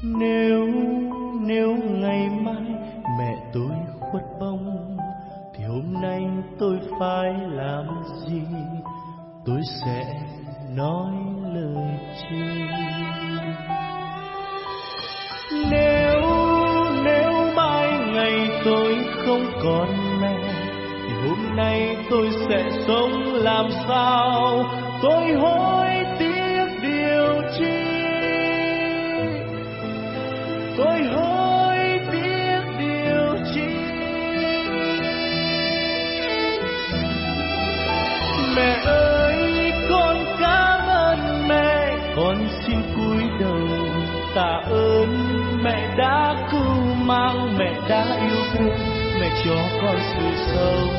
Nếu ngày mai mẹ tôi khuất bóng thì hôm nay tôi phải làm gì? Tôi sẽ nói lời chi? Nếu mai ngày tôi không còn mẹ thì hôm nay tôi sẽ sống làm sao? Tôi hối tiếc điều chi? Tôi hối tiếc điều chi? Mẹ ơi, con cảm ơn mẹ, con xin cúi đầu tạ ơn mẹ đã cứu mang, mẹ đã yêu thương, mẹ cho con sự sống.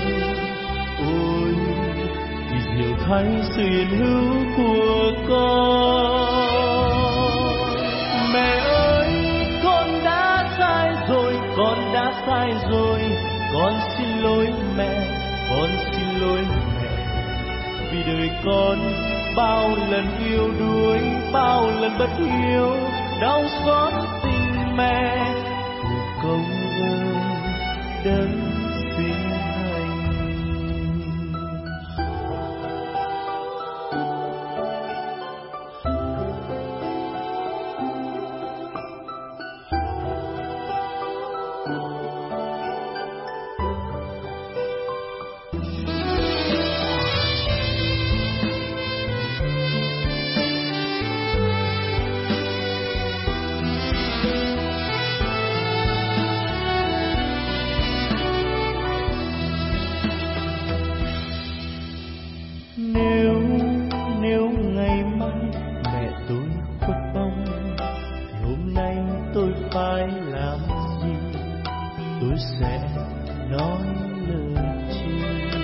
Ôi vì diệu thánh sự hiện hữu của con. Mẹ ơi, con đã sai rồi, con đã sai rồi, con xin lỗi mẹ, con xin lỗi mẹ. Vì đời con bao lần yêu đuối, bao lần bất hiếu, đau xót tình mẹ. Phụ công ơn đấng sinh thành. Nếu ngày mai mẹ tôi khuất bóng thì hôm nay tôi phải làm gì? Tôi sẽ nói lời chi?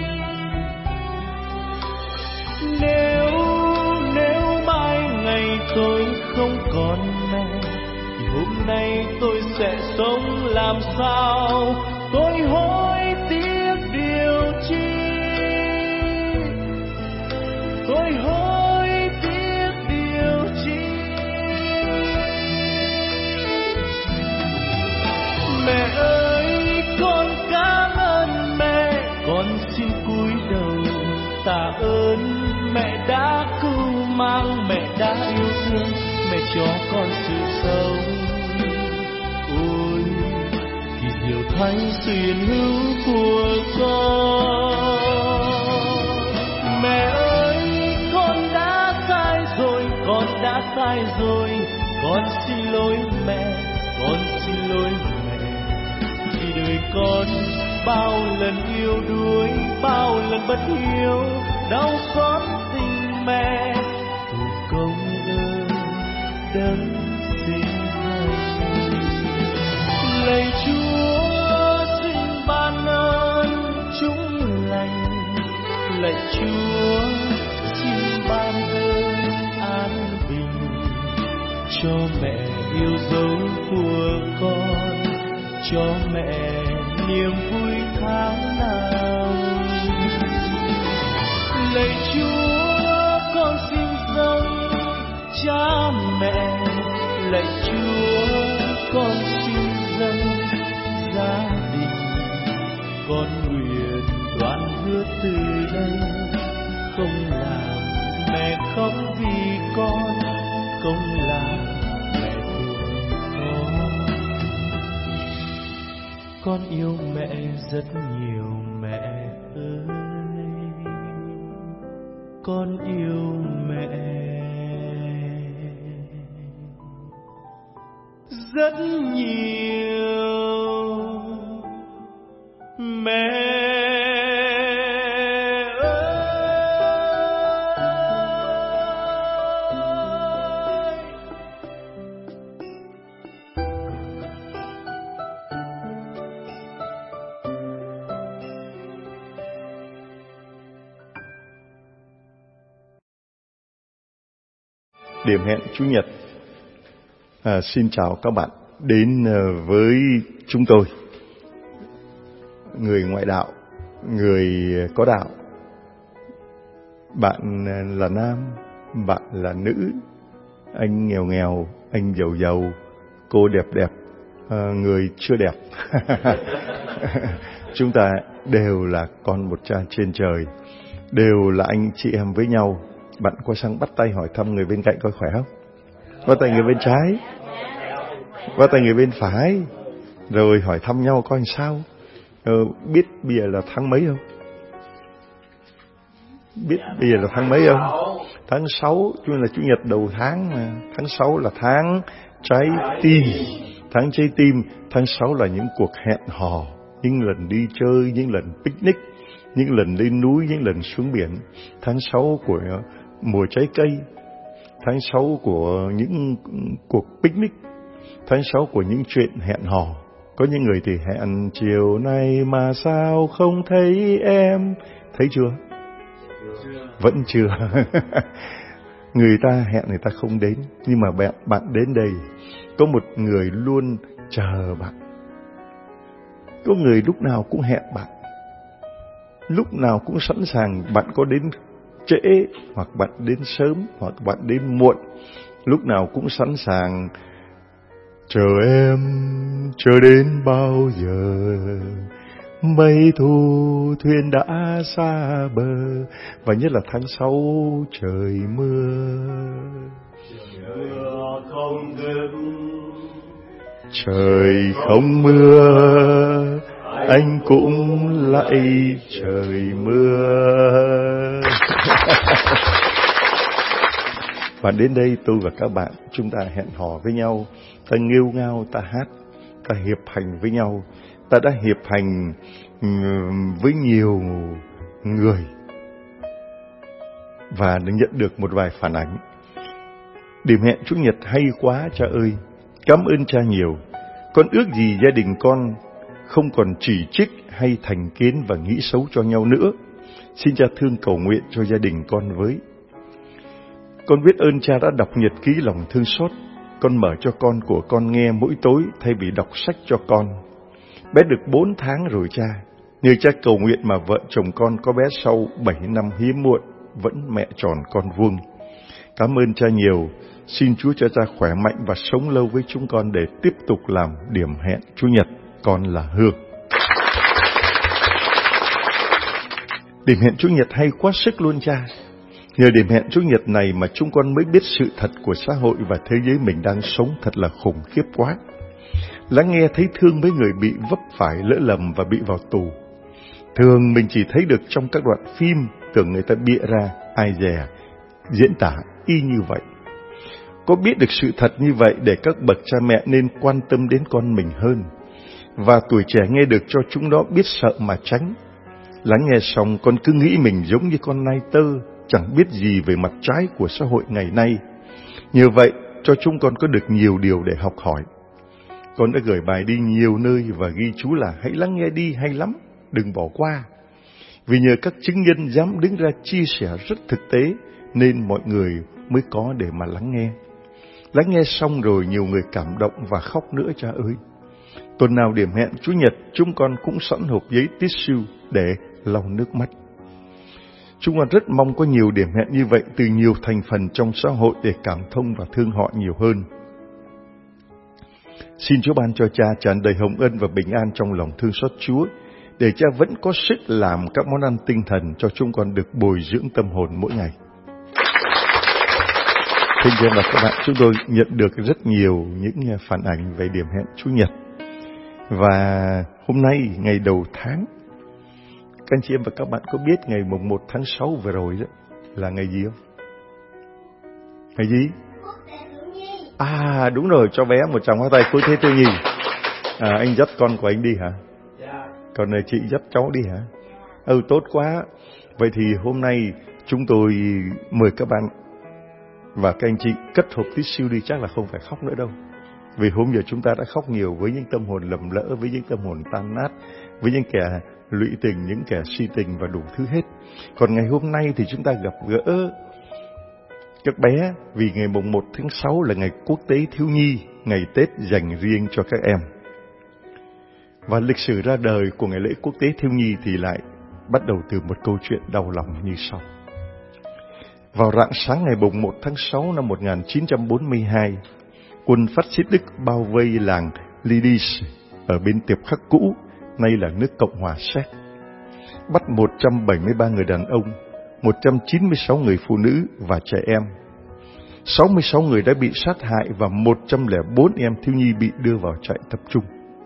Nếu mai ngày tôi không còn mẹ thì hôm nay tôi sẽ sống làm sao? Tôi hối tiếc điều chi? Tôi hối tiếc điều chi? Mẹ ơi, con cảm ơn mẹ, con xin cúi đầu tạ ơn mẹ đã cứu mang, mẹ đã yêu thương, mẹ cho con sự sống. Ôi kỳ diệu thánh sự hiện hữu của con. Mẹ ơi, con đã sai rồi, con đã sai rồi, con xin lỗi mẹ, con xin lỗi mẹ. Vì đời con bao lần yêu đuối, bao lần bất hiếu, đau xót tình mẹ. Phụ công ơn đấng sinh thành. Lạy Chúa xin ban ơn chúng lành, lạy Chúa xin ban ơn an bình cho mẹ yêu dấu của con, cho mẹ niềm vui tháng năm. Lạy Chúa con xin dâng cha mẹ, lạy Chúa con xin dâng gia đình. Con nguyện đoan hứa từ đây không làm mẹ khóc vì con, không làm mẹ buồn con yêu mẹ rất nhiều mẹ ơi, con yêu mẹ rất nhiều mẹ. Điểm hẹn Chủ nhật. Xin chào các bạn đến với chúng tôi, người ngoại đạo, người có đạo. Bạn là nam, bạn là nữ, anh nghèo nghèo, anh giàu giàu, cô đẹp đẹp, người chưa đẹp. Chúng ta đều là con một cha trên trời, đều là anh chị em với nhau. Bạn có sang bắt tay hỏi thăm người bên cạnh coi khỏe không? Bắt tay người bên trái, bắt tay người bên phải, rồi hỏi thăm nhau coi sao. Biết bây giờ là tháng mấy không? Biết bây giờ là tháng mấy không? Tháng 6, cho nên là Chủ nhật đầu tháng mà. Tháng 6 là tháng trái tim. Tháng trái tim, tháng 6 là những cuộc hẹn hò, những lần đi chơi, những lần picnic, những lần lên núi, những lần xuống biển. Tháng 6 của mùa trái cây, tháng 6 của những cuộc picnic, tháng 6 của những chuyện hẹn hò. Có những người thì hẹn chiều nay mà sao không thấy em. Thấy chưa? Vẫn chưa. Người ta hẹn người ta không đến, nhưng mà bạn đến đây, có một người luôn chờ bạn. Có người lúc nào cũng hẹn bạn, lúc nào cũng sẵn sàng. Bạn có đến trễ, hoặc bạn đến sớm, hoặc bạn đến muộn, lúc nào cũng sẵn sàng. Chờ em, chờ đến bao giờ, mây thu thuyền đã xa bờ. Và nhất là tháng 6 trời mưa. Mưa không ngừng, trời không mưa, anh cũng lạy trời mưa. Và đến đây tôi và các bạn, chúng ta hẹn hò với nhau, ta nghêu ngao, ta hát, ta hiệp hành với nhau. Ta đã hiệp hành với nhiều người và đã nhận được một vài phản ánh. Điểm hẹn Chủ nhật hay quá cha ơi, cảm ơn cha nhiều. Con ước gì gia đình con không còn chỉ trích hay thành kiến và nghĩ xấu cho nhau nữa. Xin cha thương cầu nguyện cho gia đình con với. Con biết ơn cha đã đọc nhật ký lòng thương xót. Con mở cho con của con nghe mỗi tối thay vì đọc sách cho con. Bé được 4 tháng rồi cha. Nhờ cha cầu nguyện mà vợ chồng con có bé sau 7 năm hiếm muộn, vẫn mẹ tròn con vuông. Cảm ơn cha nhiều. Xin Chúa cho cha khỏe mạnh và sống lâu với chúng con để tiếp tục làm điểm hẹn Chủ nhật. Con là Hương. Điểm hẹn Chủ nhật hay quá sức luôn cha. Nhờ điểm hẹn Chủ nhật này mà chúng con mới biết sự thật của xã hội và thế giới mình đang sống thật là khủng khiếp quá. Lắng nghe thấy thương mấy người bị vấp phải, lỡ lầm và bị vào tù. Thường mình chỉ thấy được trong các đoạn phim, tưởng người ta bịa ra, ai dè, diễn tả y như vậy. Có biết được sự thật như vậy để các bậc cha mẹ nên quan tâm đến con mình hơn. Và tuổi trẻ nghe được cho chúng nó biết sợ mà tránh. Lắng nghe xong con cứ nghĩ mình giống như con nai tơ, chẳng biết gì về mặt trái của xã hội ngày nay. Nhờ vậy cho chúng con có được nhiều điều để học hỏi. Con đã gửi bài đi nhiều nơi và ghi chú là hãy lắng nghe đi, hay lắm, đừng bỏ qua. Vì nhờ các chứng nhân dám đứng ra chia sẻ rất thực tế nên mọi người mới có để mà lắng nghe. Lắng nghe xong rồi nhiều người cảm động và khóc nữa cha ơi. Tuần nào điểm hẹn Chủ nhật chúng con cũng sẵn hộp giấy tissue để lau nước mắt. Chúng con rất mong có nhiều điểm hẹn như vậy từ nhiều thành phần trong xã hội để cảm thông và thương họ nhiều hơn. Xin Chúa ban cho cha tràn đầy hồng ân và bình an trong lòng thương xót Chúa, để cha vẫn có sức làm các món ăn tinh thần cho chúng con được bồi dưỡng tâm hồn mỗi ngày. Thưa anh và các bạn, chúng tôi nhận được rất nhiều những phản ảnh về điểm hẹn Chủ nhật. Và hôm nay, ngày đầu tháng, các anh chị em và các bạn có biết ngày mùng 1 tháng 6 vừa rồi đó là ngày gì không? Ngày gì? À đúng rồi, cho bé một tràng hoa tay Quốc tế thiếu nhi. Anh dắt con của anh đi hả? Còn chị dắt cháu đi hả? Tốt quá. Vậy thì hôm nay chúng tôi mời các bạn và các anh chị cất hộp tissue đi, chắc là không phải khóc nữa đâu. Vì hôm giờ chúng ta đã khóc nhiều với những tâm hồn lầm lỡ, với những tâm hồn tan nát, với những kẻ lụy tình, những kẻ si tình và đủ thứ hết. Còn ngày hôm nay thì chúng ta gặp gỡ các bé vì ngày mùng 1 tháng 6 là ngày Quốc tế thiếu nhi, ngày Tết dành riêng cho các em. Và lịch sử ra đời của ngày lễ Quốc tế thiếu nhi thì lại bắt đầu từ một câu chuyện đau lòng như sau. Vào rạng sáng ngày mùng 1 tháng 6 năm 1942, quân phát xít Đức bao vây làng Lidis ở bên Tiệp Khắc cũ, nay là nước Cộng hòa Séc. Bắt 173 người đàn ông, 196 người phụ nữ và trẻ em. 66 người đã bị sát hại và 104 em thiếu nhi bị đưa vào trại tập trung.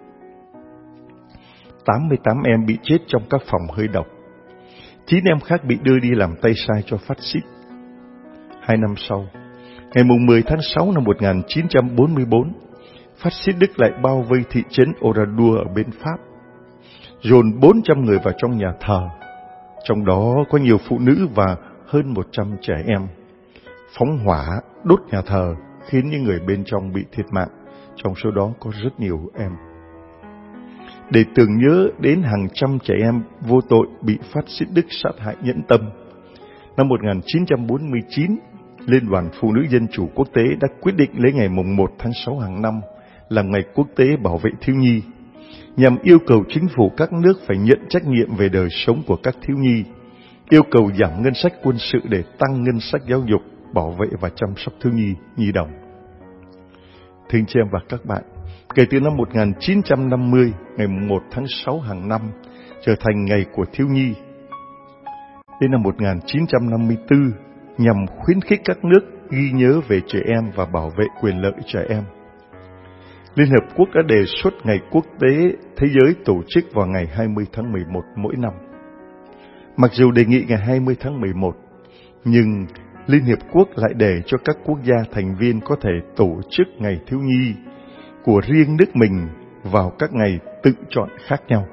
88 em bị chết trong các phòng hơi độc. 9 em khác bị đưa đi làm tay sai cho phát xít. 2 năm sau, ngày 10 tháng 6 năm 1944, phát xít Đức lại bao vây thị trấn Oradour ở bên Pháp, dồn 400 người vào trong nhà thờ, trong đó có nhiều phụ nữ và hơn 100 trẻ em. Phóng hỏa đốt nhà thờ khiến những người bên trong bị thiệt mạng, trong số đó có rất nhiều em. Để tưởng nhớ đến hàng trăm trẻ em vô tội bị phát xít Đức sát hại nhẫn tâm, năm 1949, Liên đoàn Phụ nữ Dân chủ Quốc tế đã quyết định lấy ngày 1 tháng 6 hàng năm làm ngày quốc tế bảo vệ thiếu nhi, nhằm yêu cầu chính phủ các nước phải nhận trách nhiệm về đời sống của các thiếu nhi, yêu cầu giảm ngân sách quân sự để tăng ngân sách giáo dục, bảo vệ và chăm sóc thiếu nhi, nhi đồng. Thưa anh chị em và các bạn, kể từ năm 1950, ngày 1 tháng 6 hàng năm trở thành ngày của thiếu nhi. Đến năm 1954, nhằm khuyến khích các nước ghi nhớ về trẻ em và bảo vệ quyền lợi trẻ em, Liên Hợp Quốc đã đề xuất Ngày Quốc tế Thế giới tổ chức vào ngày 20 tháng 11 mỗi năm. Mặc dù đề nghị ngày 20 tháng 11, nhưng Liên Hiệp Quốc lại để cho các quốc gia thành viên có thể tổ chức ngày thiếu nhi của riêng nước mình vào các ngày tự chọn khác nhau.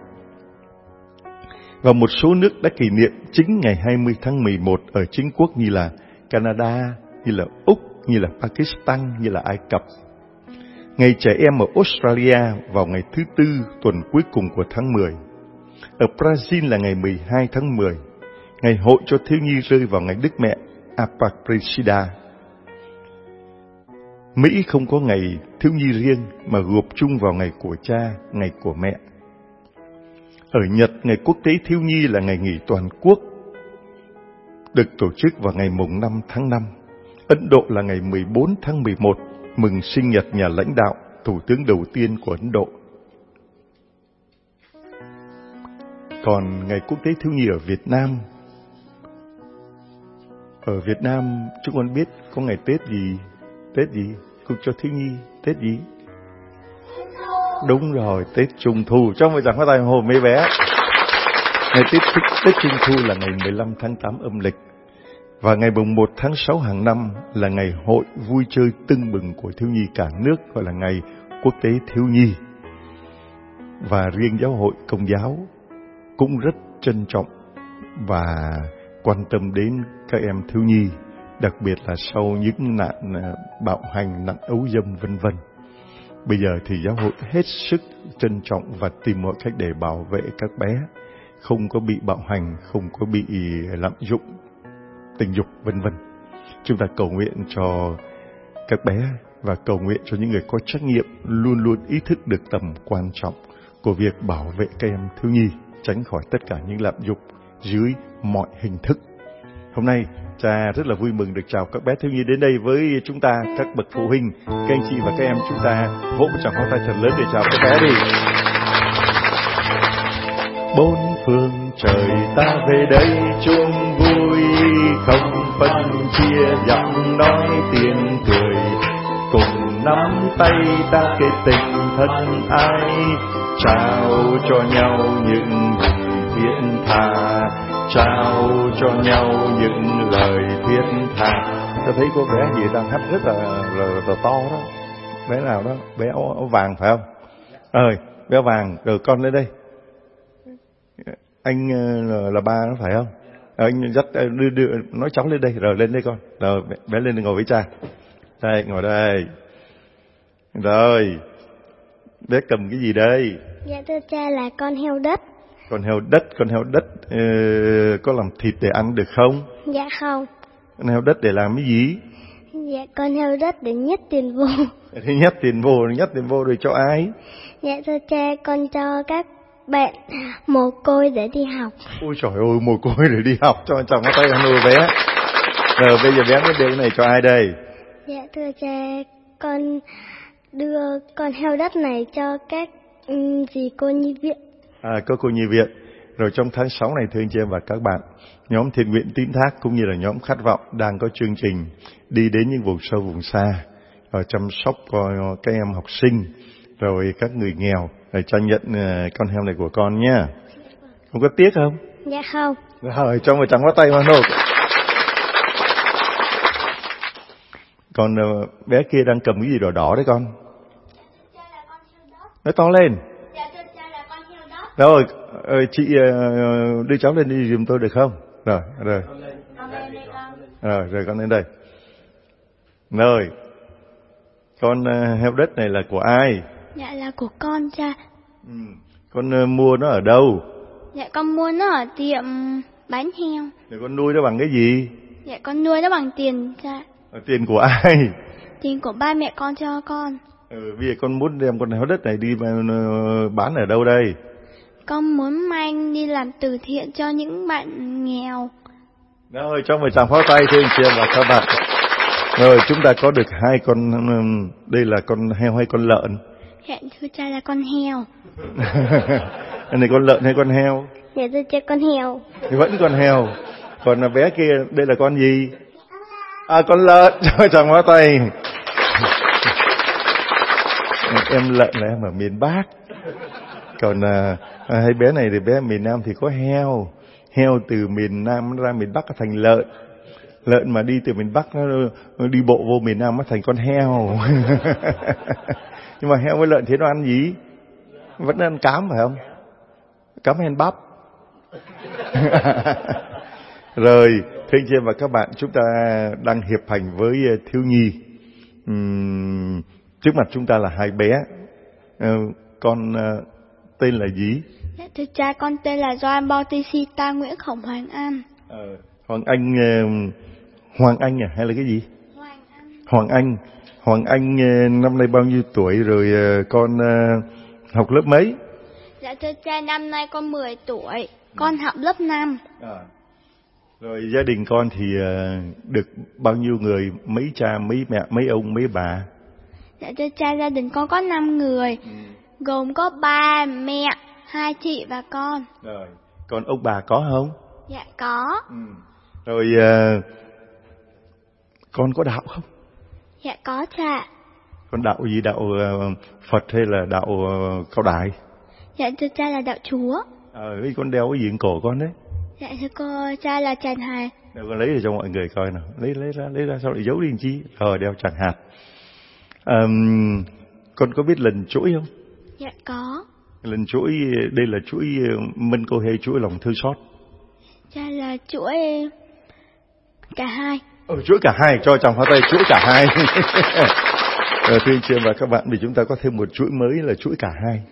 Và một số nước đã kỷ niệm chính ngày 20 tháng 11 ở chính quốc như là Canada, như là Úc, như là Pakistan, như là Ai Cập. Ngày trẻ em ở Australia vào ngày thứ Tư tuần cuối cùng của tháng 10. Ở Brazil là ngày 12 tháng 10. Ngày hội cho thiếu nhi rơi vào ngày Đức Mẹ Aparecida. Mỹ không có ngày thiếu nhi riêng mà gộp chung vào ngày của cha, ngày của mẹ. Ở Nhật, ngày quốc tế thiếu nhi là ngày nghỉ toàn quốc, được tổ chức vào ngày mùng 5 tháng 5. Ấn Độ là ngày 14 tháng 11, mừng sinh nhật nhà lãnh đạo, thủ tướng đầu tiên của Ấn Độ. Còn ngày quốc tế thiếu nhi ở Việt Nam, chúng con biết có ngày Tết gì? Tết gì? Cũng cho thiếu nhi, Tết gì? Đúng rồi, Tết Trung Thu. Cho mọi người có tay hồ mấy bé. Ngày Tết Trung Thu là ngày 15 tháng 8 âm lịch. Và ngày 1 tháng 6 hàng năm là ngày hội vui chơi tưng bừng của thiếu nhi cả nước, gọi là ngày quốc tế thiếu nhi. Và riêng giáo hội Công giáo cũng rất trân trọng và quan tâm đến các em thiếu nhi, đặc biệt là sau những nạn bạo hành, nạn ấu dâm vân vân. Bây giờ thì giáo hội hết sức trân trọng và tìm mọi cách để bảo vệ các bé không có bị bạo hành, không có bị lạm dụng tình dục vân vân. Chúng ta cầu nguyện cho các bé và cầu nguyện cho những người có trách nhiệm luôn luôn ý thức được tầm quan trọng của việc bảo vệ các em thiếu nhi, tránh khỏi tất cả những lạm dụng dưới mọi hình thức. Hôm nay, cha rất là vui mừng được chào các bé thiếu nhi đến đây với chúng ta, các bậc phụ huynh, các anh chị và các em. Chúng ta vỗ một tràng pháo tay thật lớn để chào các bé đi. Bốn phương trời ta về đây chung vui, không phân chia giọng nói tiếng cười, cùng nắm tay ta kết tình thân ái, trao cho nhau những thiện tha, trao cho nhau những lời thiết tha. Ta thấy có bé gì đang hát rất là to đó. Bé nào đó? Bé áo vàng phải không? Bé áo vàng. Rồi con lên đây. Anh là ba nó phải không? Anh dắt đưa nói cháu lên đây. Rồi lên đây con. Rồi bé lên ngồi với cha. Đây, ngồi đây. Rồi. Bé cầm cái gì đây? Dạ thưa cha, là con heo đất. Con heo đất có làm thịt để ăn được không? Dạ không. Con heo đất để làm cái gì? Dạ con heo đất để nhét tiền vô. Thế nhét tiền vô rồi cho ai? Dạ thưa cha, con cho các bạn mồ côi để đi học. Ôi trời ơi, mồ côi để đi học, cho chồng có tay nuôi bé. Rồi bây giờ bé biết đây cái này cho ai đây? Dạ thưa cha, con đưa con heo đất này cho các dì cô nhi viện. Có cô nhi viện. Rồi trong tháng 6 này thưa anh chị em và các bạn, nhóm thiện nguyện Tín Thác cũng như là nhóm Khát Vọng đang có chương trình đi đến những vùng sâu vùng xa và chăm sóc cho các em học sinh rồi các người nghèo. Rồi cho nhận con heo này của con nhé. Không có tiếc không? Dạ không. Rồi cho một tràng pháo tay mà nộp. Còn bé kia đang cầm cái gì đỏ đỏ đấy con? Nói to lên. Rồi chị đưa cháu lên đi giùm tôi được không? Rồi con lên đây. Rồi con heo đất này là của ai? Dạ là của con cha. Con mua nó ở đâu? Dạ con mua nó ở tiệm bán heo. Rồi con nuôi nó bằng cái gì? Dạ con nuôi nó bằng tiền cha. Tiền của ai? Tiền của ba mẹ con cho con. Bây giờ con muốn đem con heo đất này đi bán ở đâu đây? Con muốn mang đi làm từ thiện cho những bạn nghèo. Rồi cho một tràng pháo tay thưa anh chị em và các bạn. Rồi chúng ta có được 2 con, đây là con heo hay con lợn? Dạ thưa cha là con heo. Này con lợn hay con heo? Dạ thưa cha con heo. Thì vẫn con heo. Còn bé kia đây là con gì? Con lợn. Cho một tràng pháo tay. Em lợn là em ở miền Bắc. Còn hai bé này thì bé miền Nam thì có heo. Heo từ miền Nam ra miền Bắc thành lợn. Lợn mà đi từ miền Bắc nó đi bộ vô miền Nam nó thành con heo. Nhưng mà heo với lợn thế nó ăn gì? Vẫn ăn cám phải không? Cám hay ăn bắp? Rồi, thưa anh chị em và các bạn, chúng ta đang hiệp hành với thiếu nhi. Trước mặt chúng ta là 2 bé. Con tên là gì? Dạ, thưa cha, con tên là Doan Bautista Nguyễn Khổng Hoàng Anh. Hoàng Anh à, hay là cái gì? Hoàng Anh năm nay bao nhiêu tuổi rồi con học lớp mấy? Dạ thưa cha, năm nay con 10 tuổi, con học lớp 5. Rồi gia đình con thì được bao nhiêu người, mấy cha, mấy mẹ, mấy ông, mấy bà? Dạ thưa cha, gia đình con có 5 người, gồm có ba, mẹ, 2 chị và con. Rồi, còn ông bà có không? Dạ có. Rồi con có đạo không? Dạ có cha. Con đạo gì, đạo Phật hay là đạo Cao Đài? Dạ thưa cha là đạo Chúa. Con đeo cái gì trên cổ con đấy? Dạ thưa cô cha là tràng hạt. Để con lấy để cho mọi người coi nào. Lấy ra sao lại giấu đi làm chi? Đeo tràng hạt. Con có biết lần chuỗi không? Dạ có. Lần chuỗi, đây là chuỗi Mân Cô hay chuỗi Lòng Thương Xót? Cha là chuỗi cả hai. Chuỗi cả hai, cho chàng pháo tay chuỗi cả hai. Thưa anh chị và các bạn, vì chúng ta có thêm một chuỗi mới là chuỗi cả hai.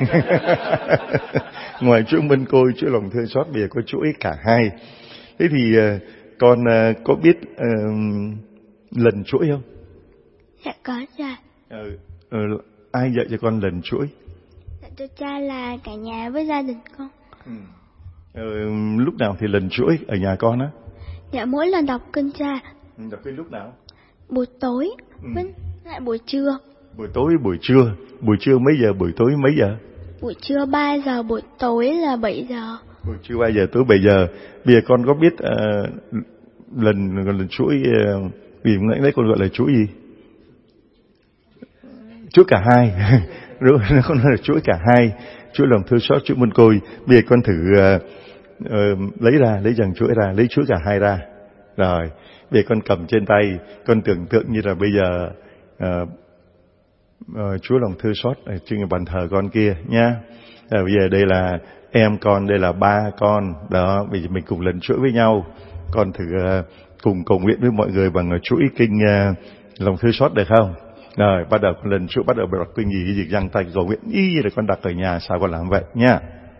Ngoài chuỗi Mân Cô, chuỗi Lòng Thương Xót, bây giờ có chuỗi cả hai. Thế thì con có biết lần chuỗi không? Dạ có cha. Ai dạy cho con lần chuỗi? Dạ thưa cha là cả nhà với gia đình con. Lúc nào thì lần chuỗi ở nhà con á? Dạ mỗi lần đọc kinh cha. Đọc kinh lúc nào? Buổi tối với lại buổi trưa. Buổi tối, buổi trưa. Buổi trưa mấy giờ, buổi tối mấy giờ? Buổi trưa 3 giờ, buổi tối là 7 giờ. Buổi trưa 3 giờ, tối 7 giờ. Bây giờ con có biết lần chuỗi, vì nãy đấy con gọi là chuỗi gì? Chuỗi cả hai. Rồi con nói là chuỗi cả hai. Chuỗi Lòng Thương Xót, chuỗi Mân Cô. Bây giờ con thử lấy dàn chuỗi ra, lấy chuỗi cả hai ra. Rồi, bây giờ con cầm trên tay, con tưởng tượng như là bây giờ Chúa Lòng Thương Xót ở trên bàn thờ con kia nha. Bây giờ đây là em con, đây là ba con. Đó, bây giờ mình cùng lần chuỗi với nhau. Con thử cùng cầu nguyện với mọi người bằng chuỗi kinh Lòng Thương Xót được không? Rồi, bắt đầu lần chuỗi, bắt đầu đọc kinh gì giang tay cầu nguyện y là con đặt ở nhà, sao con làm vậy nha.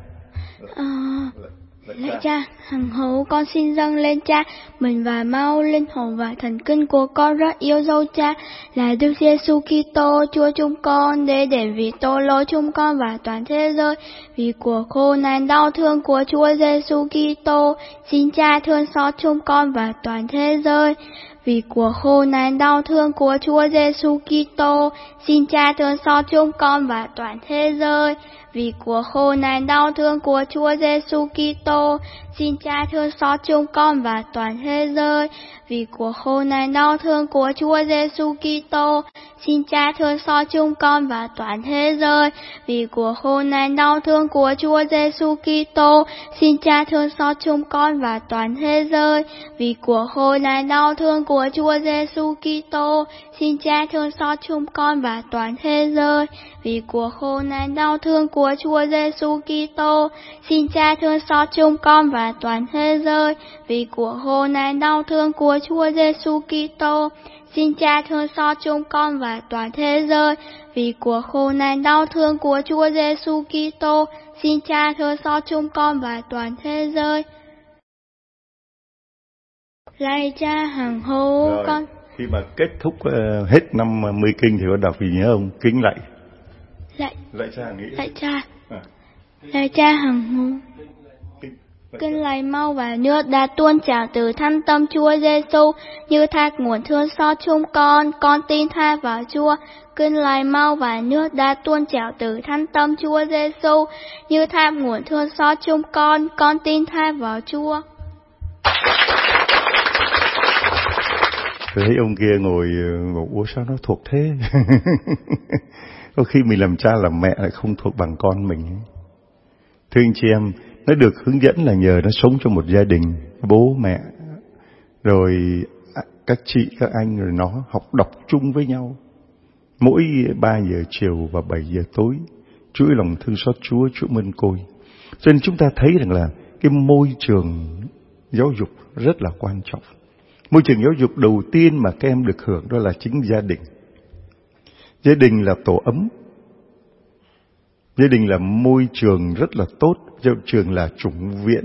Lạy cha, hằng hữu con xin dâng lên cha mình và mau linh hồn và thần kinh của con rất yêu dấu cha là Đức Giêsu Kitô Chúa chúng con, để đền vì tội lỗi chúng con và toàn thế giới, vì cuộc khổ nạn đau thương của Chúa Giêsu Kitô. Xin cha thương xót chúng con và toàn thế giới, vì cuộc khổ nạn đau thương của Chúa Giêsu Kitô. Xin Cha thương xót chúng con và toàn thế giới. Vì cuộc khổ nạn đau thương của Chúa Giêsu Kitô. Xin Cha thương xót chúng con và toàn thế giới. Vì cuộc khổ nạn đau thương của Chúa Giêsu Kitô. Xin Cha thương xót chúng con và toàn thế giới. Vì cuộc khổ nạn đau thương của Chúa Giêsu Kitô. Xin Cha thương xót chúng con và toàn thế giới. Vì cuộc khổ nạn đau thương của Chúa Giêsu Kitô. Xin Cha thương xót chúng con và toàn thế giới. Vì cuộc khổ nạn đau thương của Chúa Giêsu Kitô. Xin Cha thương xót chúng con và toàn thế giới. Vì cuộc khổ nạn đau thương của Chúa Giêsu Kitô. Xin Cha thương xót chúng con và toàn thế giới. Vì cuộc khổ nạn đau thương của Chúa Giêsu Kitô. Xin Cha thương xót chúng con và toàn thế giới. Lạy Cha hằng hữu con. Khi mà kết thúc hết năm 10 kinh thì con đọc gì nhớ không? Kính lạy. Lạy Cha nghĩ. Lạy Cha. Lạy Cha hằng hữu. Kinh lạy mau và nước đã tuôn trào từ thâm tâm Chúa Giêsu như thác nguồn thương xót chúng con tin tha vào Chúa. Kinh lạy mau và nước đã tuôn trào từ thâm tâm Chúa Giêsu như thác nguồn thương xót chúng con tin tha vào Chúa. Tôi thấy ông kia ngồi ủa sao nó thuộc thế? Có khi mình làm cha làm mẹ lại không thuộc bằng con mình. Thưa anh chị em, nó được hướng dẫn là nhờ nó sống trong một gia đình, bố mẹ, rồi các chị, các anh, rồi nó học đọc chung với nhau. Mỗi 3 giờ chiều và 7 giờ tối, chuỗi lòng thương xót Chúa, chuỗi mân côi. Cho nên chúng ta thấy rằng là cái môi trường giáo dục rất là quan trọng. Môi trường giáo dục đầu tiên mà các em được hưởng đó là chính gia đình. Gia đình là tổ ấm. Gia đình là môi trường rất là tốt. Gia trường là chủng viện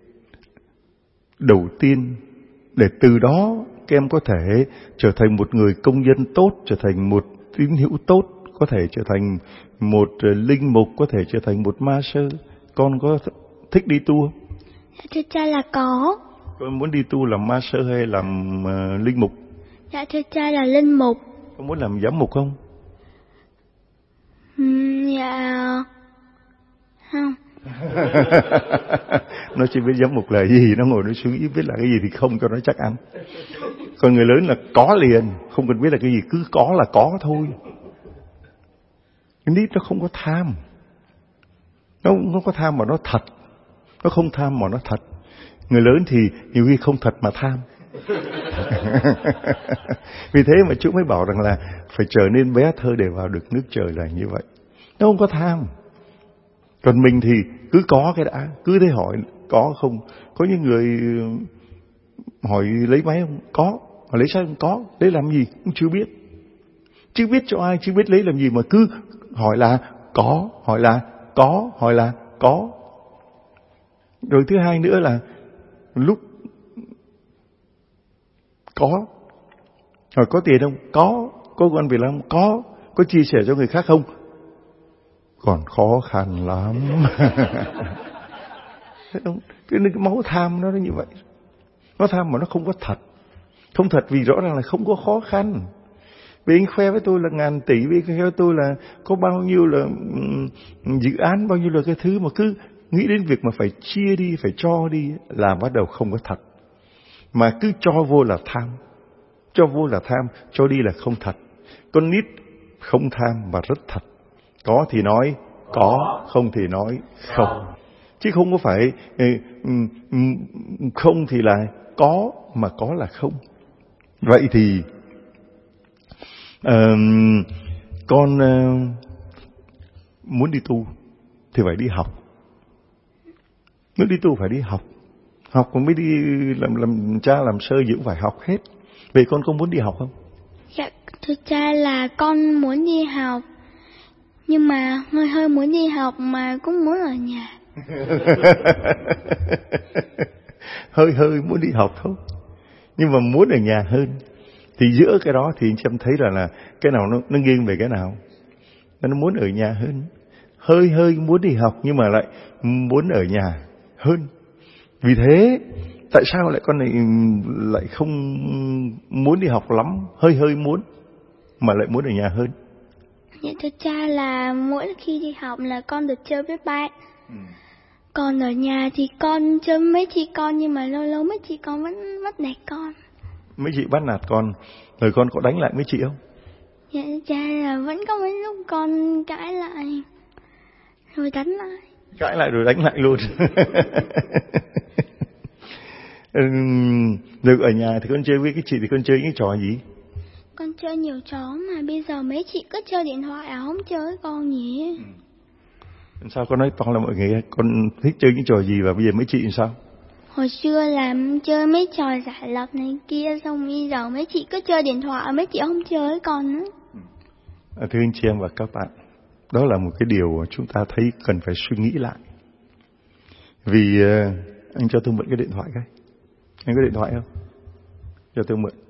đầu tiên. Để từ đó các em có thể trở thành một người công dân tốt, trở thành một tín hữu tốt, có thể trở thành một linh mục, có thể trở thành một ma sơ. Con có thích đi tu không? Thưa Cha là có. Con muốn đi tu làm ma sơ hay làm linh mục? Dạ thưa Cha là linh mục. Con muốn làm giám mục không? Dạ không. Nó chỉ biết giám mục là gì, nó ngồi nó suy nghĩ biết là cái gì thì không cho nó chắc ăn. Còn người lớn là có liền, không cần biết là cái gì, cứ có là có thôi. Cái nít nó không có tham. Nó có tham mà nó thật. Nó không tham mà nó thật. Người lớn thì nhiều khi không thật mà tham. Vì thế mà Chúa mới bảo rằng là phải trở nên bé thơ để vào được nước trời là như vậy. Nó không có tham. Còn mình thì cứ có cái đã, cứ thế hỏi có không. Có những người hỏi lấy máy không? Có. Hỏi lấy sao không? Có. Lấy làm gì? Cũng chưa biết. Chưa biết cho ai, chưa biết lấy làm gì mà cứ hỏi là có, hỏi là có, hỏi là có. Rồi thứ hai nữa là lúc có. Hỏi có tiền không? Có công ăn việc làm không? Có chia sẻ cho người khác không? Còn khó khăn lắm. Cái máu tham nó như vậy. Nó tham mà nó không có thật. Không thật vì rõ ràng là không có khó khăn. Vì anh khoe với tôi là ngàn tỷ, vì anh khoe với tôi là có bao nhiêu là dự án, bao nhiêu là cái thứ mà cứ nghĩ đến việc mà phải chia đi, phải cho đi là bắt đầu không có thật. Mà cứ cho vô là tham. Cho vô là tham, cho đi là không thật. Con nít không tham mà rất thật. Có thì nói có, không thì nói không. Chứ không có phải không thì là có, mà có là không. Vậy thì con muốn đi tu thì phải đi học. Muốn đi tu phải đi học. Học còn mới đi làm cha làm sơ gì cũng phải học hết. Vậy con có muốn đi học không? Dạ thưa Cha là con muốn đi học. Nhưng mà hơi muốn đi học mà cũng muốn ở nhà. hơi muốn đi học thôi. Nhưng mà muốn ở nhà hơn. Thì giữa cái đó thì anh em thấy là cái nào nó nghiêng về cái nào. Nó muốn ở nhà hơn. Hơi muốn đi học nhưng mà lại muốn ở nhà hơn. Vì thế tại sao lại con này lại không muốn đi học lắm, hơi muốn, mà lại muốn ở nhà hơn? Dạ thưa cha là mỗi khi đi học là con được chơi với bạn. Còn ở nhà thì con chơi với mấy chị con, nhưng mà lâu lâu mấy chị con vẫn bắt nạt con. Mấy chị bắt nạt con, rồi con có đánh lại mấy chị không? Dạ thưa cha là vẫn có mấy lúc con cãi lại rồi đánh lại. Cãi lại rồi đánh lại luôn. Được ở nhà thì con chơi với cái chị thì con chơi những trò gì? Con chơi nhiều trò mà bây giờ mấy chị cứ chơi điện thoại không chơi với con nhỉ? Sao con nói to là mọi người con thích chơi những trò gì và bây giờ mấy chị sao? Hồi xưa làm chơi mấy trò giả lập này kia, xong bây giờ mấy chị cứ chơi điện thoại, mấy chị không chơi với con nữa. Thưa anh chị em và các bạn, đó là một cái điều chúng ta thấy cần phải suy nghĩ lại. Vì anh cho tôi mượn cái điện thoại cái. Anh có điện thoại không? Cho tôi mượn.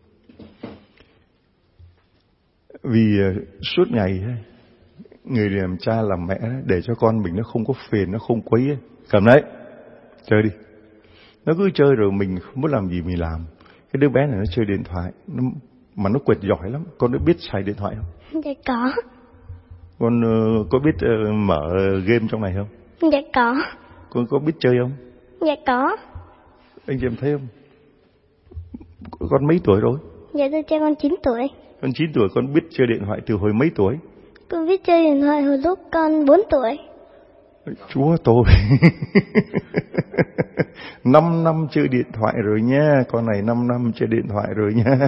Vì suốt ngày người làm cha làm mẹ để cho con mình nó không có phiền, nó không quấy, cầm đấy, chơi đi. Nó cứ chơi rồi mình không muốn làm gì mình làm. Cái đứa bé này nó chơi điện thoại, mà nó quệt giỏi lắm. Con đã biết xài điện thoại không? Dạ có. Con có biết mở game trong này không? Dạ có. Con có biết chơi không? Dạ có. Anh chị em thấy không? Con mấy tuổi rồi? Dạ thưa cha con 9 tuổi. Con 9 tuổi con biết chơi điện thoại từ hồi mấy tuổi? Con biết chơi điện thoại hồi lúc con 4 tuổi. Chúa tôi. 5 năm chơi điện thoại rồi nha. Con này 5 năm chơi điện thoại rồi nha.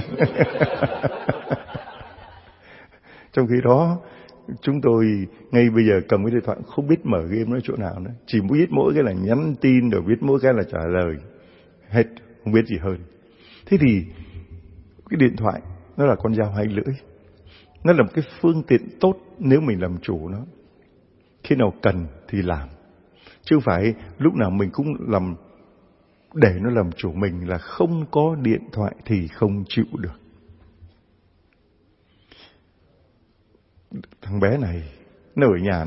Trong khi đó chúng tôi ngay bây giờ cầm cái điện thoại không biết mở game nó chỗ nào nữa. Chỉ biết mỗi cái là nhắn tin, rồi biết mỗi cái là trả lời. Hết, không biết gì hơn. Thế thì cái điện thoại nó là con dao hai lưỡi. Nó là một cái phương tiện tốt nếu mình làm chủ nó. Khi nào cần thì làm. Chứ không phải lúc nào mình cũng làm để nó làm chủ mình, là không có điện thoại thì không chịu được. Thằng bé này nó ở nhà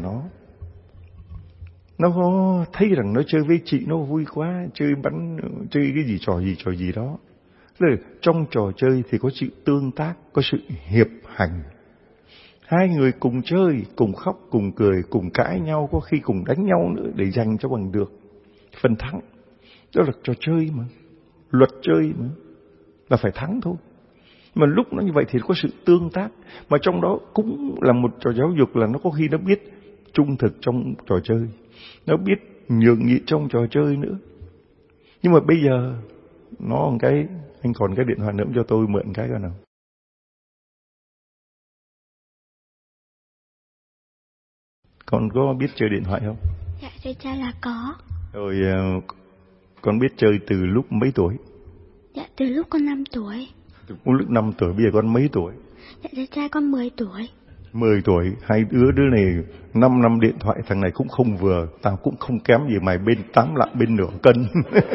nó có thấy rằng nó chơi với chị nó vui quá, chơi cái gì trò gì đó. Rồi trong trò chơi thì có sự tương tác, có sự hiệp hành. Hai người cùng chơi, cùng khóc, cùng cười, cùng cãi nhau, có khi cùng đánh nhau nữa để giành cho bằng được phần thắng. Đó là trò chơi mà, luật chơi mà, là phải thắng thôi. Mà lúc nó như vậy thì có sự tương tác, mà trong đó cũng là một trò giáo dục, là nó có khi nó biết trung thực trong trò chơi, nó biết nhường nhịn trong trò chơi nữa. Nhưng mà bây giờ nó một cái, anh còn cái điện thoại nữa cho tôi mượn cái coi nào. Con có biết chơi điện thoại không? Dạ thưa cha là có. Rồi con biết chơi từ lúc mấy tuổi? Dạ từ lúc con 5 tuổi. Từ lúc 5 tuổi, bây giờ con mấy tuổi? Dạ thưa cha con 10 tuổi. 10 tuổi, hai đứa này 5 năm điện thoại, thằng này cũng không vừa, tao cũng không kém gì mày, bên 8 lạng bên nửa cân.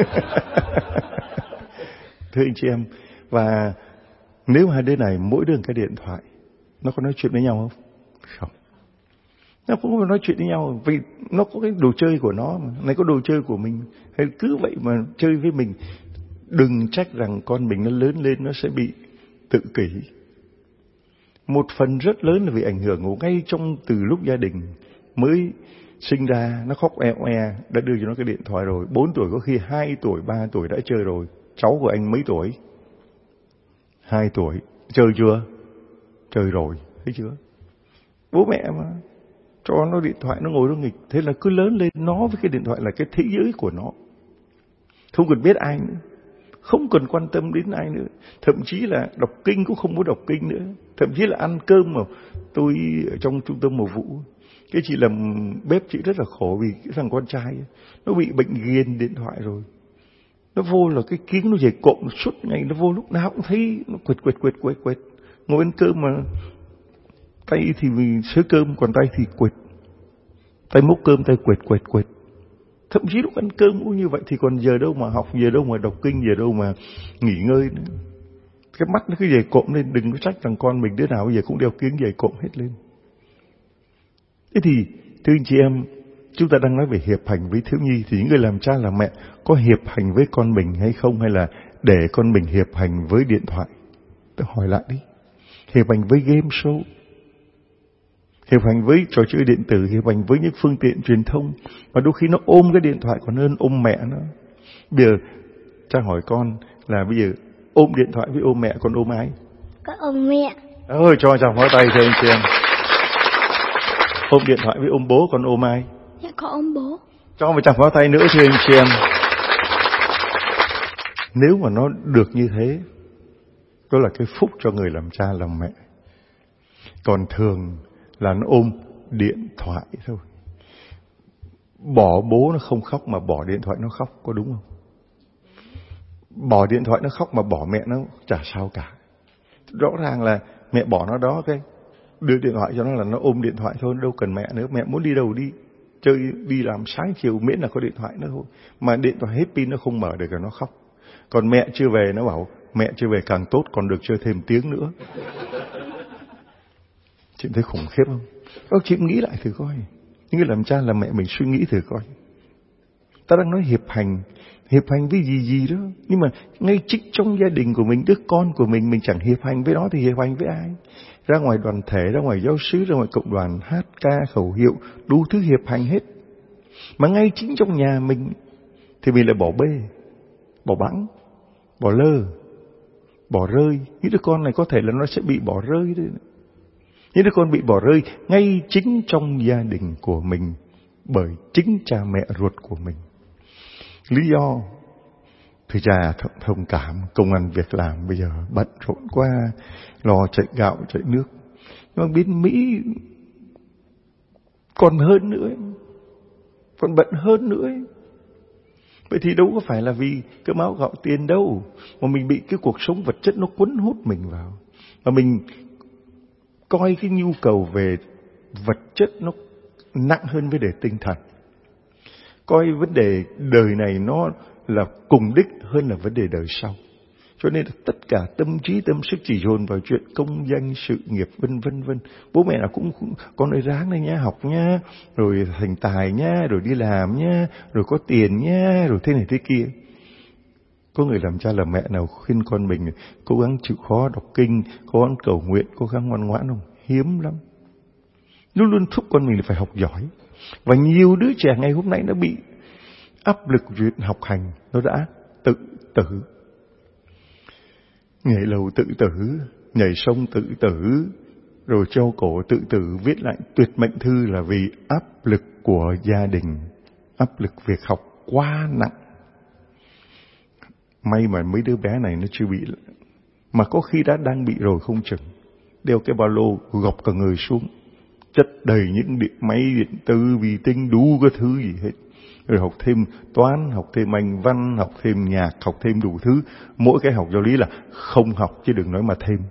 Thưa anh chị em, và nếu hai đứa này mỗi đứa một cái điện thoại, nó có nói chuyện với nhau không? Không. Nó cũng không nói chuyện với nhau, vì nó có cái đồ chơi của nó mà, này có đồ chơi của mình, hay cứ vậy mà chơi với mình. Đừng trách rằng con mình nó lớn lên nó sẽ bị tự kỷ. Một phần rất lớn là vì ảnh hưởng của ngay trong từ lúc gia đình mới sinh ra, nó khóc e oe, đã đưa cho nó cái điện thoại rồi. 4 tuổi, có khi 2 tuổi, 3 tuổi đã chơi rồi. Cháu của anh mấy tuổi? 2 tuổi. Chơi chưa? Chơi rồi, thấy chưa? Bố mẹ mà cho nó điện thoại, nó ngồi nó nghịch. Thế là cứ lớn lên, nó với cái điện thoại là cái thế giới của nó. Không cần biết ai nữa, không cần quan tâm đến ai nữa. Thậm chí là đọc kinh cũng không muốn đọc kinh nữa. Thậm chí là ăn cơm mà tôi ở trong trung tâm mùa vụ, cái chị làm bếp chị rất là khổ, vì cái thằng con trai ấy, nó bị bệnh ghiền điện thoại rồi. Nó vô là cái kiếng nó dày cộm suốt ngày, nó vô lúc nào cũng thấy nó quệt. Ngồi ăn cơm mà tay thì xới cơm, còn tay thì quệt. Tay múc cơm, tay quệt. Thậm chí lúc ăn cơm cũng như vậy, thì còn giờ đâu mà học, giờ đâu mà đọc kinh, giờ đâu mà nghỉ ngơi nữa. Cái mắt nó cứ dày cộm lên, đừng có trách thằng con mình đứa nào bây giờ cũng đeo kiếng dày cộm hết lên. Thế thì thưa anh chị em, chúng ta đang nói về hiệp hành với thiếu nhi, thì những người làm cha làm mẹ có hiệp hành với con mình hay không, hay là để con mình hiệp hành với điện thoại? Tôi hỏi lại đi. Hiệp hành với game show, hiệp hành với trò chơi điện tử, hiệp hành với những phương tiện truyền thông, và đôi khi nó ôm cái điện thoại còn hơn ôm mẹ nó. Bây giờ cha hỏi con là bây giờ ôm điện thoại với ôm mẹ, con ôm ai? Con ôm mẹ. Cho chàng pháo tay cho anh chị em. Ôm điện thoại với ôm bố, con ôm ai? Dạ con ôm bố. Cho một chàng pháo tay nữa cho anh chị em. Nếu mà nó được như thế, đó là cái phúc cho người làm cha làm mẹ. Còn thường là nó ôm điện thoại thôi. Bỏ bố nó không khóc mà bỏ điện thoại nó khóc, có đúng không? Bỏ điện thoại nó khóc mà bỏ mẹ nó chả sao cả. Rõ ràng là mẹ bỏ nó đó, cái đưa điện thoại cho nó là nó ôm điện thoại thôi, đâu cần mẹ nữa. Mẹ muốn đi đâu đi, chơi đi làm sáng chiều miễn là có điện thoại nữa thôi. Mà điện thoại hết pin nó không mở được rồi nó khóc. Còn mẹ chưa về nó bảo mẹ chưa về càng tốt, còn được chơi thêm tiếng nữa. Chị thấy khủng khiếp không? Các chị nghĩ lại thử coi. Những người làm cha làm mẹ mình suy nghĩ thử coi. Ta đang nói hiệp hành với gì đó. Nhưng mà ngay chính trong gia đình của mình, đứa con của mình chẳng hiệp hành với nó thì hiệp hành với ai? Ra ngoài đoàn thể, ra ngoài giáo xứ, ra ngoài cộng đoàn, hát ca, khẩu hiệu, đủ thứ hiệp hành hết. Mà ngay chính trong nhà mình thì mình lại bỏ bê, bỏ bẵng, bỏ lơ, bỏ rơi. Những đứa con này có thể là nó sẽ bị bỏ rơi đấy. Những đứa con bị bỏ rơi ngay chính trong gia đình của mình bởi chính cha mẹ ruột của mình. Lý do thì cha thông cảm, công ăn việc làm bây giờ bận rộn quá, lo chạy gạo chạy nước. Nhưng mà bên Mỹ còn hơn nữa, còn bận hơn nữa. Vậy thì đâu có phải là vì cơm áo gạo tiền đâu, mà mình bị cái cuộc sống vật chất nó cuốn hút mình vào. Và mình coi cái nhu cầu về vật chất nó nặng hơn vấn đề tinh thần. Coi vấn đề đời này nó là cùng đích hơn là vấn đề đời sau. Cho nên là tất cả tâm trí tâm sức chỉ dồn vào chuyện công danh sự nghiệp vân vân. Bố mẹ nào cũng con ơi ráng lên nhá, học nhá, rồi thành tài nhá, rồi đi làm nhá, rồi có tiền nhá, rồi thế này thế kia. Có người làm cha làm mẹ nào khuyên con mình cố gắng chịu khó đọc kinh, cố gắng cầu nguyện, cố gắng ngoan ngoãn không? Hiếm lắm. Luôn luôn thúc con mình phải học giỏi. Và nhiều đứa trẻ ngày hôm nay nó bị áp lực chuyện học hành, nó đã tự tử. Nhảy lầu tự tử, nhảy sông tự tử, rồi treo cổ tự tử, viết lại tuyệt mệnh thư là vì áp lực của gia đình, áp lực việc học quá nặng. May mà mấy đứa bé này nó chưa bị, mà có khi đang bị rồi không chừng. Đeo cái ba lô gọc cả người xuống, chất đầy những máy điện tử, vi tinh, đủ cái thứ gì hết. Rồi học thêm toán, học thêm Anh văn, học thêm nhạc, học thêm đủ thứ. Mỗi cái học giáo lý là không học chứ đừng nói mà thêm.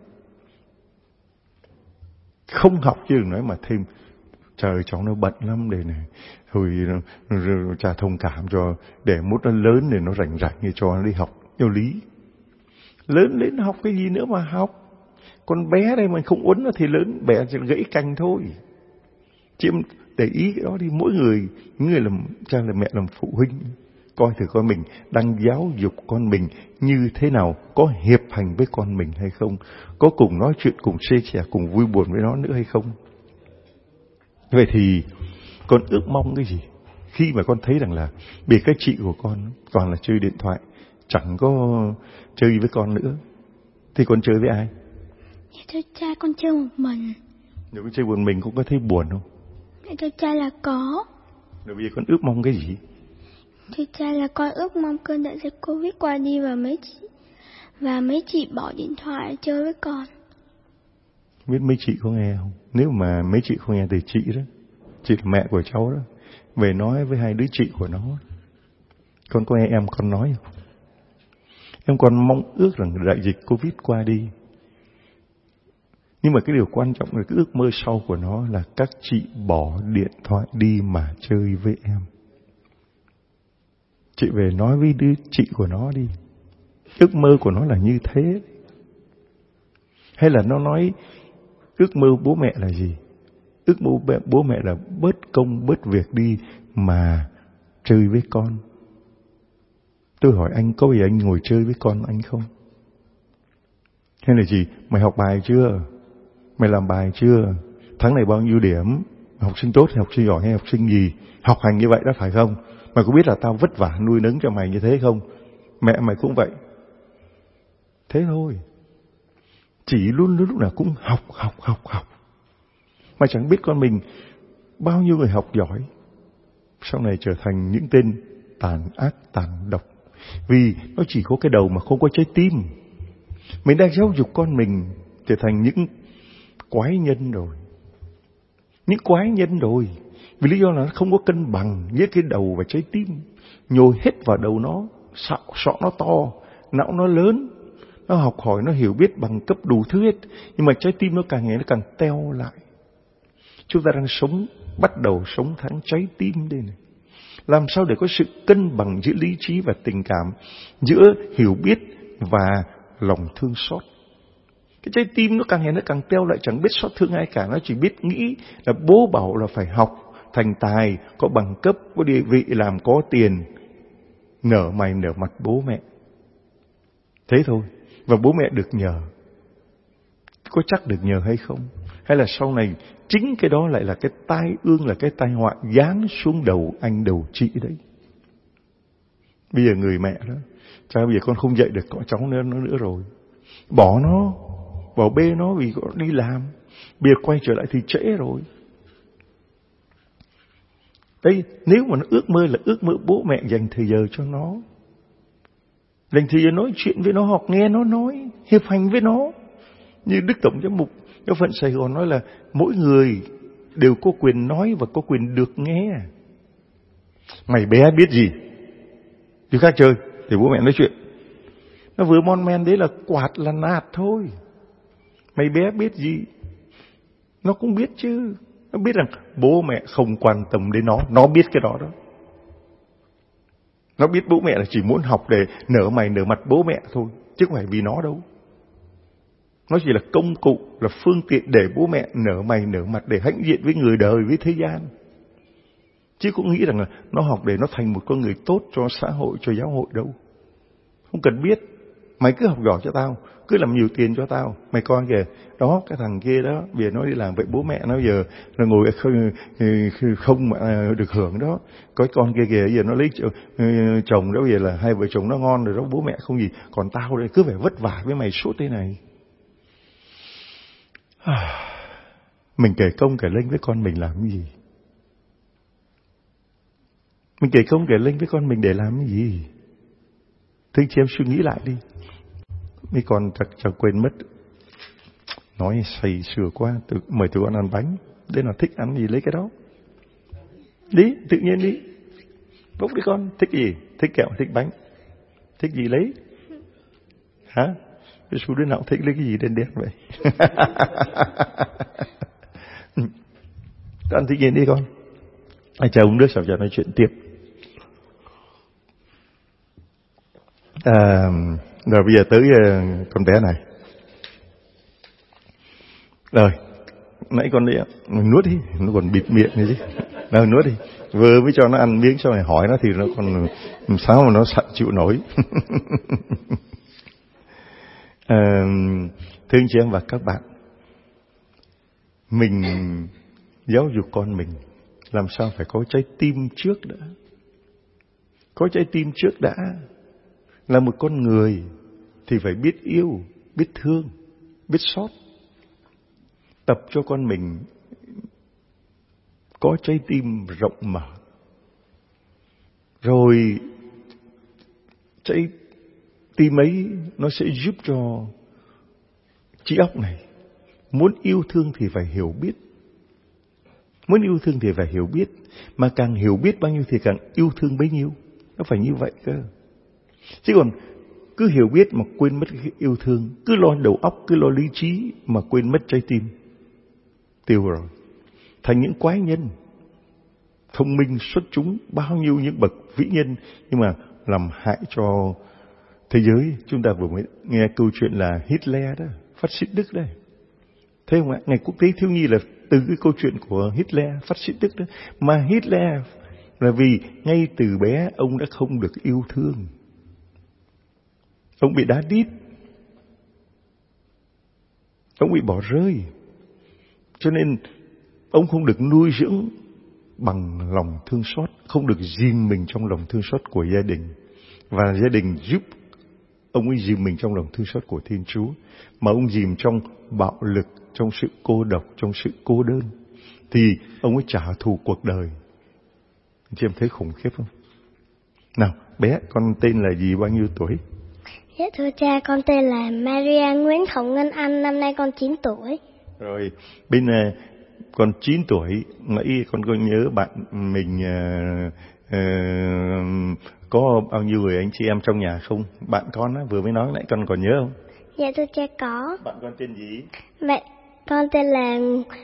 Không học chứ đừng nói mà thêm. Trời, cháu nó bận lắm đây này. Thôi cha thông cảm cho, để mốt nó lớn để nó rảnh thì cho nó đi học giáo lý. Lớn lên học cái gì nữa mà học. Con bé đây mà không uốn nó thì lớn bé chỉ gãy cành thôi. Chị em để ý cái đó đi. Mỗi người, những người làm cha làm mẹ làm phụ huynh, coi thử con mình đang giáo dục con mình như thế nào, có hiệp hành với con mình hay không, có cùng nói chuyện, cùng chia sẻ, cùng vui buồn với nó nữa hay không. Vậy thì con ước mong cái gì khi mà con thấy rằng là bị các chị của con toàn là chơi điện thoại, chẳng có chơi với con nữa, thì con chơi với ai? Thưa cha, con chơi một mình. Nếu con chơi một mình con có thấy buồn không? Thưa cha là có. Rồi bây giờ con ước mong cái gì? Thưa cha là con ước mong cơn đại dịch Covid qua đi và mấy chị bỏ điện thoại chơi với con. Biết mấy chị có nghe không? Nếu mà mấy chị không nghe thì chị đó, chị là mẹ của cháu đó, về nói với hai đứa chị của nó. Con có nghe em con nói không? Em con mong ước rằng đại dịch Covid qua đi. Nhưng mà cái điều quan trọng là cái ước mơ sau của nó là các chị bỏ điện thoại đi mà chơi với em. Chị về nói với đứa chị của nó đi. Ước mơ của nó là như thế. Hay là nó nói ước mơ bố mẹ là gì? Ước mơ bố mẹ là bớt công bớt việc đi, mà chơi với con. Tôi hỏi anh, có bao giờ anh ngồi chơi với con anh không? Hay là gì? Mày học bài chưa? Mày làm bài chưa? Tháng này bao nhiêu điểm? Học sinh tốt hay học sinh giỏi hay học sinh gì? Học hành như vậy đó phải không? Mày có biết là tao vất vả nuôi nấng cho mày như thế không? Mẹ mày cũng vậy. Thế thôi. Chỉ luôn lúc nào cũng học. Mà chẳng biết con mình bao nhiêu người học giỏi sau này trở thành những tên tàn ác, tàn độc. Vì nó chỉ có cái đầu mà không có trái tim. Mình đang giáo dục con mình trở thành những quái nhân rồi. Những quái nhân rồi. Vì lý do là nó không có cân bằng giữa cái đầu và trái tim. Nhồi hết vào đầu nó, sọ nó to, não nó lớn. Nó học hỏi, nó hiểu biết bằng cấp đủ thứ hết. Nhưng mà trái tim nó càng ngày nó càng teo lại. Chúng ta đang bắt đầu sống tháng trái tim đây này. Làm sao để có sự cân bằng giữa lý trí và tình cảm, giữa hiểu biết và lòng thương xót. Cái trái tim nó càng ngày nó càng teo lại, chẳng biết xót thương ai cả. Nó chỉ biết nghĩ là bố bảo là phải học, thành tài, có bằng cấp, có địa vị, làm có tiền, nở mày nở mặt bố mẹ. Thế thôi. Và bố mẹ được nhờ. Có chắc được nhờ hay không? Hay là sau này chính cái đó lại là cái tai ương, là cái tai họa giáng xuống đầu anh đầu chị đấy. Bây giờ người mẹ đó, cha bây giờ con không dạy được con cháu nữa rồi. Bỏ nó, bỏ bê nó vì con đi làm. Bây giờ quay trở lại thì trễ rồi. Đây, nếu mà nó ước mơ là ước mơ bố mẹ dành thời giờ cho nó. Dành thời giờ nói chuyện với nó, học nghe nó nói, hiệp hành với nó. Như Đức Tổng Giám mục giáo phận Sài Gòn nói là mỗi người đều có quyền nói và có quyền được nghe. Mày bé biết gì? Đi khác chơi, thì bố mẹ nói chuyện. Nó vừa mon men đấy là quạt là nạt thôi. Mày bé biết gì? Nó cũng biết chứ. Nó biết rằng bố mẹ không quan tâm đến nó biết cái đó đó. Nó biết bố mẹ là chỉ muốn học để nở mày nở mặt bố mẹ thôi, chứ không phải vì nó đâu. Nó chỉ là công cụ, là phương tiện để bố mẹ nở mày nở mặt, để hãnh diện với người đời, với thế gian. Chứ cũng nghĩ rằng là nó học để nó thành một con người tốt cho xã hội, cho giáo hội đâu. Không cần biết. Mày cứ học giỏi cho tao, cứ làm nhiều tiền cho tao. Mày coi kìa, đó cái thằng kia đó, bây giờ nó đi làm vậy bố mẹ nó giờ nó ngồi không mà được hưởng đó. Có con kia kìa, giờ nó lấy chồng đó, bây giờ là hai vợ chồng nó ngon rồi đó, bố mẹ không gì. Còn tao đây cứ phải vất vả với mày suốt thế này. Mình kể công kể lênh với con mình làm cái gì? Mình kể công kể lênh với con mình để làm cái gì? Thưa chị em suy nghĩ lại đi. Mấy con chẳng quên mất. Nói say sưa quá, mời tụi con ăn bánh. Để nó thích ăn gì lấy cái đó. Đi, tự nhiên đi. Bốc đi con, thích gì? Thích kẹo, thích bánh. Thích gì lấy? Hả? Cái số đứa nào thích lấy cái gì đen đen vậy? Con tự nhiên đi con. Anh chờ uống nước xong cho nói chuyện tiếp. Rồi bây giờ tới con bé này. Rồi, nãy con đấy nuốt đi, nó còn bịt miệng này chứ. Rồi nuốt đi. Vừa mới cho nó ăn miếng xong rồi hỏi nó thì nó còn sao mà nó chịu nổi. Thưa anh chị em và các bạn, mình giáo dục con mình làm sao phải có trái tim trước đã. Có trái tim trước đã. Là một con người thì phải biết yêu, biết thương, biết xót. Tập cho con mình có trái tim rộng mở. Rồi trái tim ấy nó sẽ giúp cho trí óc này muốn yêu thương thì phải hiểu biết. Muốn yêu thương thì phải hiểu biết. Mà càng hiểu biết bao nhiêu thì càng yêu thương bấy nhiêu. Nó phải như vậy cơ. Chứ còn cứ hiểu biết mà quên mất cái yêu thương, cứ lo đầu óc, cứ lo lý trí mà quên mất trái tim, tiêu rồi. Thành những quái nhân, thông minh xuất chúng, bao nhiêu những bậc vĩ nhân, nhưng mà làm hại cho thế giới. Chúng ta vừa mới nghe câu chuyện là Hitler đó, phát xít Đức đây. Thấy không ạ? Ngày Quốc tế Thiếu nhi là từ cái câu chuyện của Hitler, phát xít Đức đó. Mà Hitler là vì ngay từ bé ông đã không được yêu thương. Ông bị đá đít. Ông bị bỏ rơi. Cho nên ông không được nuôi dưỡng bằng lòng thương xót, không được dìm mình trong lòng thương xót của gia đình. Và gia đình giúp ông ấy dìm mình trong lòng thương xót của Thiên Chúa. Mà ông dìm trong bạo lực, trong sự cô độc, trong sự cô đơn. Thì ông ấy trả thù cuộc đời. Chị em thấy khủng khiếp không? Nào, bé, con tên là gì, bao nhiêu tuổi? Dạ thưa cha, con tên là Maria Nguyễn Khổng Ngân Anh, năm nay con 9 tuổi. Rồi, bên con 9 tuổi, nãy con có nhớ bạn mình có bao nhiêu người anh chị em trong nhà không? Bạn con á, vừa mới nói nãy con còn nhớ không? Dạ thưa cha có. Bạn con tên gì? Con tên là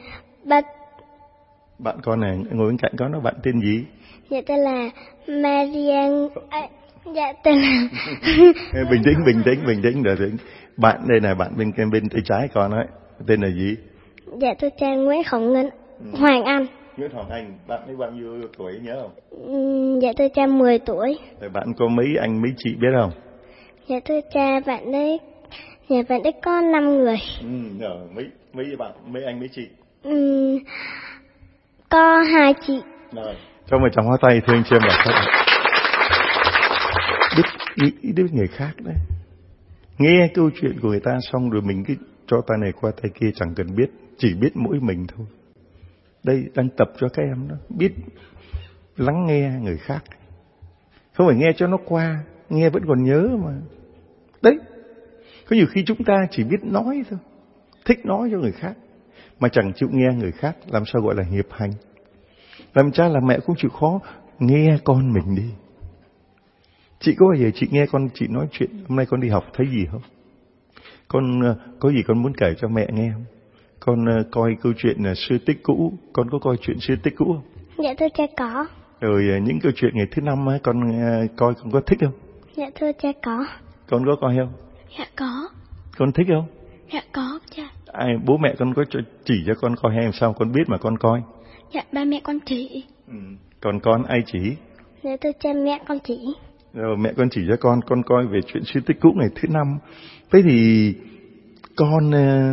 Bạn con này ngồi bên cạnh con nó, bạn tên gì? Dạ tên là Maria. Dạ tên là Bình tĩnh rồi. Bạn đây này, bạn bên tay trái con ấy, tên là gì? Dạ thưa cha, Nguyễn Khổng Ngân Hoàng Anh. Nguyễn Hoàng Anh, bạn ấy bao nhiêu tuổi nhớ không? Dạ thưa cha, 10 tuổi. Rồi bạn có mấy anh mấy chị biết không? Dạ thưa cha, bạn ấy có 5 người. Rồi mấy anh mấy chị? Có 2 chị. Rồi, cho một tràng hoa tay thưa anh chị em là biết người khác đấy. Nghe câu chuyện của người ta xong rồi mình cứ cho tay này qua tay kia, chẳng cần biết, chỉ biết mỗi mình thôi. Đây đang tập cho các em đó, biết lắng nghe người khác. Không phải nghe cho nó qua, nghe vẫn còn nhớ mà. Đấy, có nhiều khi chúng ta chỉ biết nói thôi, thích nói cho người khác, mà chẳng chịu nghe người khác, làm sao gọi là hiệp hành. Làm cha làm mẹ cũng chịu khó nghe con mình đi. Chị có bao giờ chị nghe con chị nói chuyện hôm nay con đi học thấy gì không? Con có gì con muốn kể cho mẹ nghe không? Con coi câu chuyện xưa tích cũ, con có coi chuyện xưa tích cũ không? Dạ thưa cha có. Rồi những câu chuyện ngày thứ năm con coi con có thích không? Dạ thưa cha có. Con có coi không? Dạ có. Con thích không? Dạ có cha. Bố mẹ con có chỉ cho con coi hay làm sao con biết mà con coi? Dạ ba mẹ con chỉ. Còn con ai chỉ? Dạ thưa cha, mẹ con chỉ. Rồi mẹ con chỉ cho con coi về chuyện xưa tích cũ ngày thứ năm. Thế thì con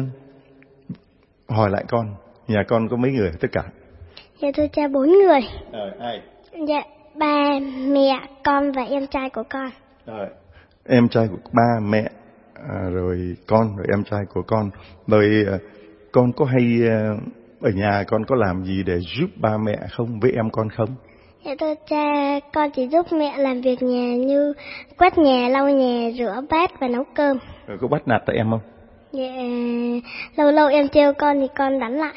hỏi lại con, nhà con có mấy người tất cả? Dạ thưa cha, 4 người. Ai? Dạ ba, mẹ, con và em trai của con. Rồi, em trai của ba, mẹ, rồi con, rồi em trai của con. Rồi con có hay ở nhà con có làm gì để giúp ba mẹ không, với em con không? Dạ thưa cha, con chỉ giúp mẹ làm việc nhà như quét nhà, lau nhà, rửa bát và nấu cơm. Rồi có bắt nạt tại em không? Dạ, lâu lâu em trêu con thì con đánh lại.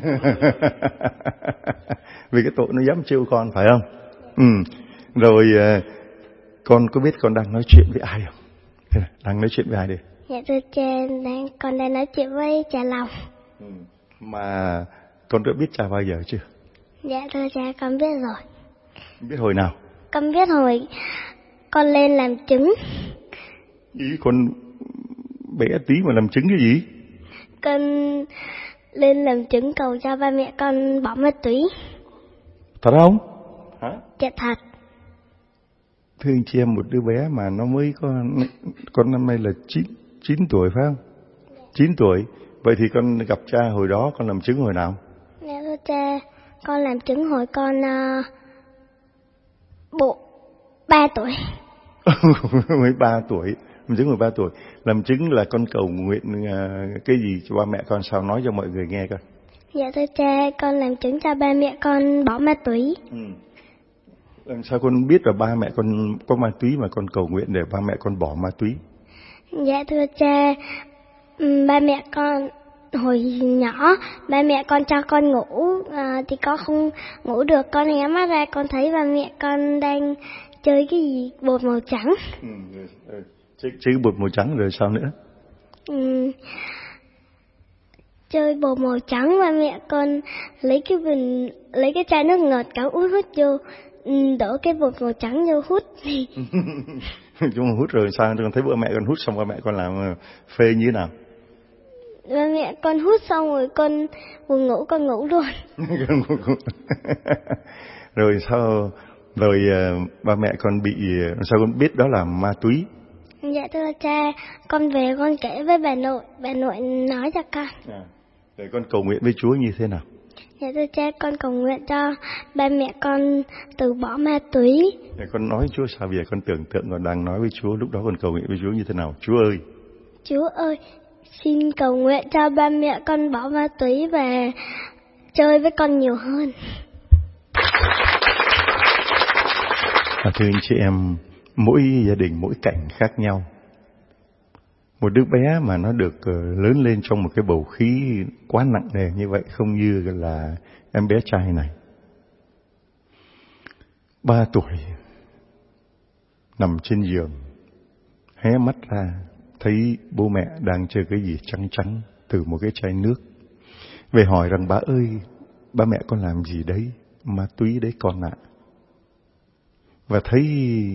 Vì cái tội nó dám trêu con phải không? Rồi con có biết con đang nói chuyện với ai không? Đang nói chuyện với ai đi? Dạ thưa cha, con đang nói chuyện với cha Lòng. Mà con đã biết cha bao giờ chưa? Dạ thưa cha, con biết rồi. Biết hồi nào? Con biết hồi con lên làm trứng. Ý con bé tí mà làm trứng cái gì? Con lên làm trứng cầu cho ba mẹ con bỏ ma túy. Thật không? Hả? Dạ thật. Thưa anh chị em, một đứa bé mà nó mới có, con năm nay là 9 tuổi phải không? 9 tuổi. Vậy thì con gặp cha hồi đó con làm trứng hồi nào? Dạ thưa cha, con làm trứng hồi con 3 tuổi. Mới 3 tuổi. Làm trứng hồi 3 tuổi. Làm trứng là con cầu nguyện cái gì cho ba mẹ con, sao nói cho mọi người nghe coi. Dạ thưa cha, con làm trứng cho ba mẹ con bỏ ma túy. Làm sao con biết là ba mẹ con có ma túy mà con cầu nguyện để ba mẹ con bỏ ma túy? Dạ thưa cha, ba mẹ con hồi nhỏ, ba mẹ con cho con ngủ thì con không ngủ được, con hé mắt ra con thấy ba mẹ con đang chơi cái gì bột màu trắng. Chơi bột màu trắng rồi sao nữa? Chơi bột màu trắng, ba mẹ con lấy cái chai nước ngọt cả hút vô, đổ cái bột màu trắng vô hút. Chúng hút rồi sao? Con thấy bữa mẹ con hút xong ba mẹ con làm phê như thế nào? Ba mẹ con hút xong rồi con buồn ngủ, con ngủ luôn. Rồi sao Rồi ba mẹ con bị, sao con biết đó là ma túy? Dạ thưa cha, con về con kể với bà nội nói cho con. Rồi con cầu nguyện với Chúa như thế nào? Dạ thưa cha, con cầu nguyện cho ba mẹ con từ bỏ ma túy. Để con nói Chúa sao bây giờ? Con tưởng tượng con đang nói với Chúa, lúc đó con cầu nguyện với Chúa như thế nào? Chúa ơi, xin cầu nguyện cho ba mẹ con bỏ ma túy và chơi với con nhiều hơn. Thưa anh chị em, mỗi gia đình mỗi cảnh khác nhau. Một đứa bé mà nó được lớn lên trong một cái bầu khí quá nặng nề như vậy, không như là em bé trai này. 3 tuổi, nằm trên giường, hé mắt ra, thấy bố mẹ đang chơi cái gì trắng trắng từ một cái chai nước. Về hỏi rằng: bà ơi, ba mẹ con làm gì đấy? Ma túy đấy con ạ. Và thấy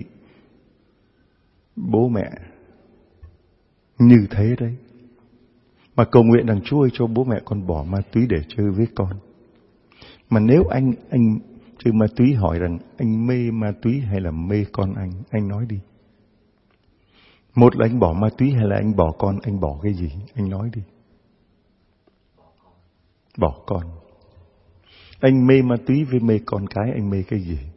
bố mẹ như thế đấy, mà cầu nguyện rằng: Chúa ơi, cho bố mẹ con bỏ ma túy để chơi với con. Mà nếu anh chơi ma túy, hỏi rằng anh mê ma túy hay là mê con anh nói đi. Một là anh bỏ ma túy hay là anh bỏ con, anh bỏ cái gì? Anh nói đi. Bỏ con. Anh mê ma túy với mê con cái, anh mê cái gì?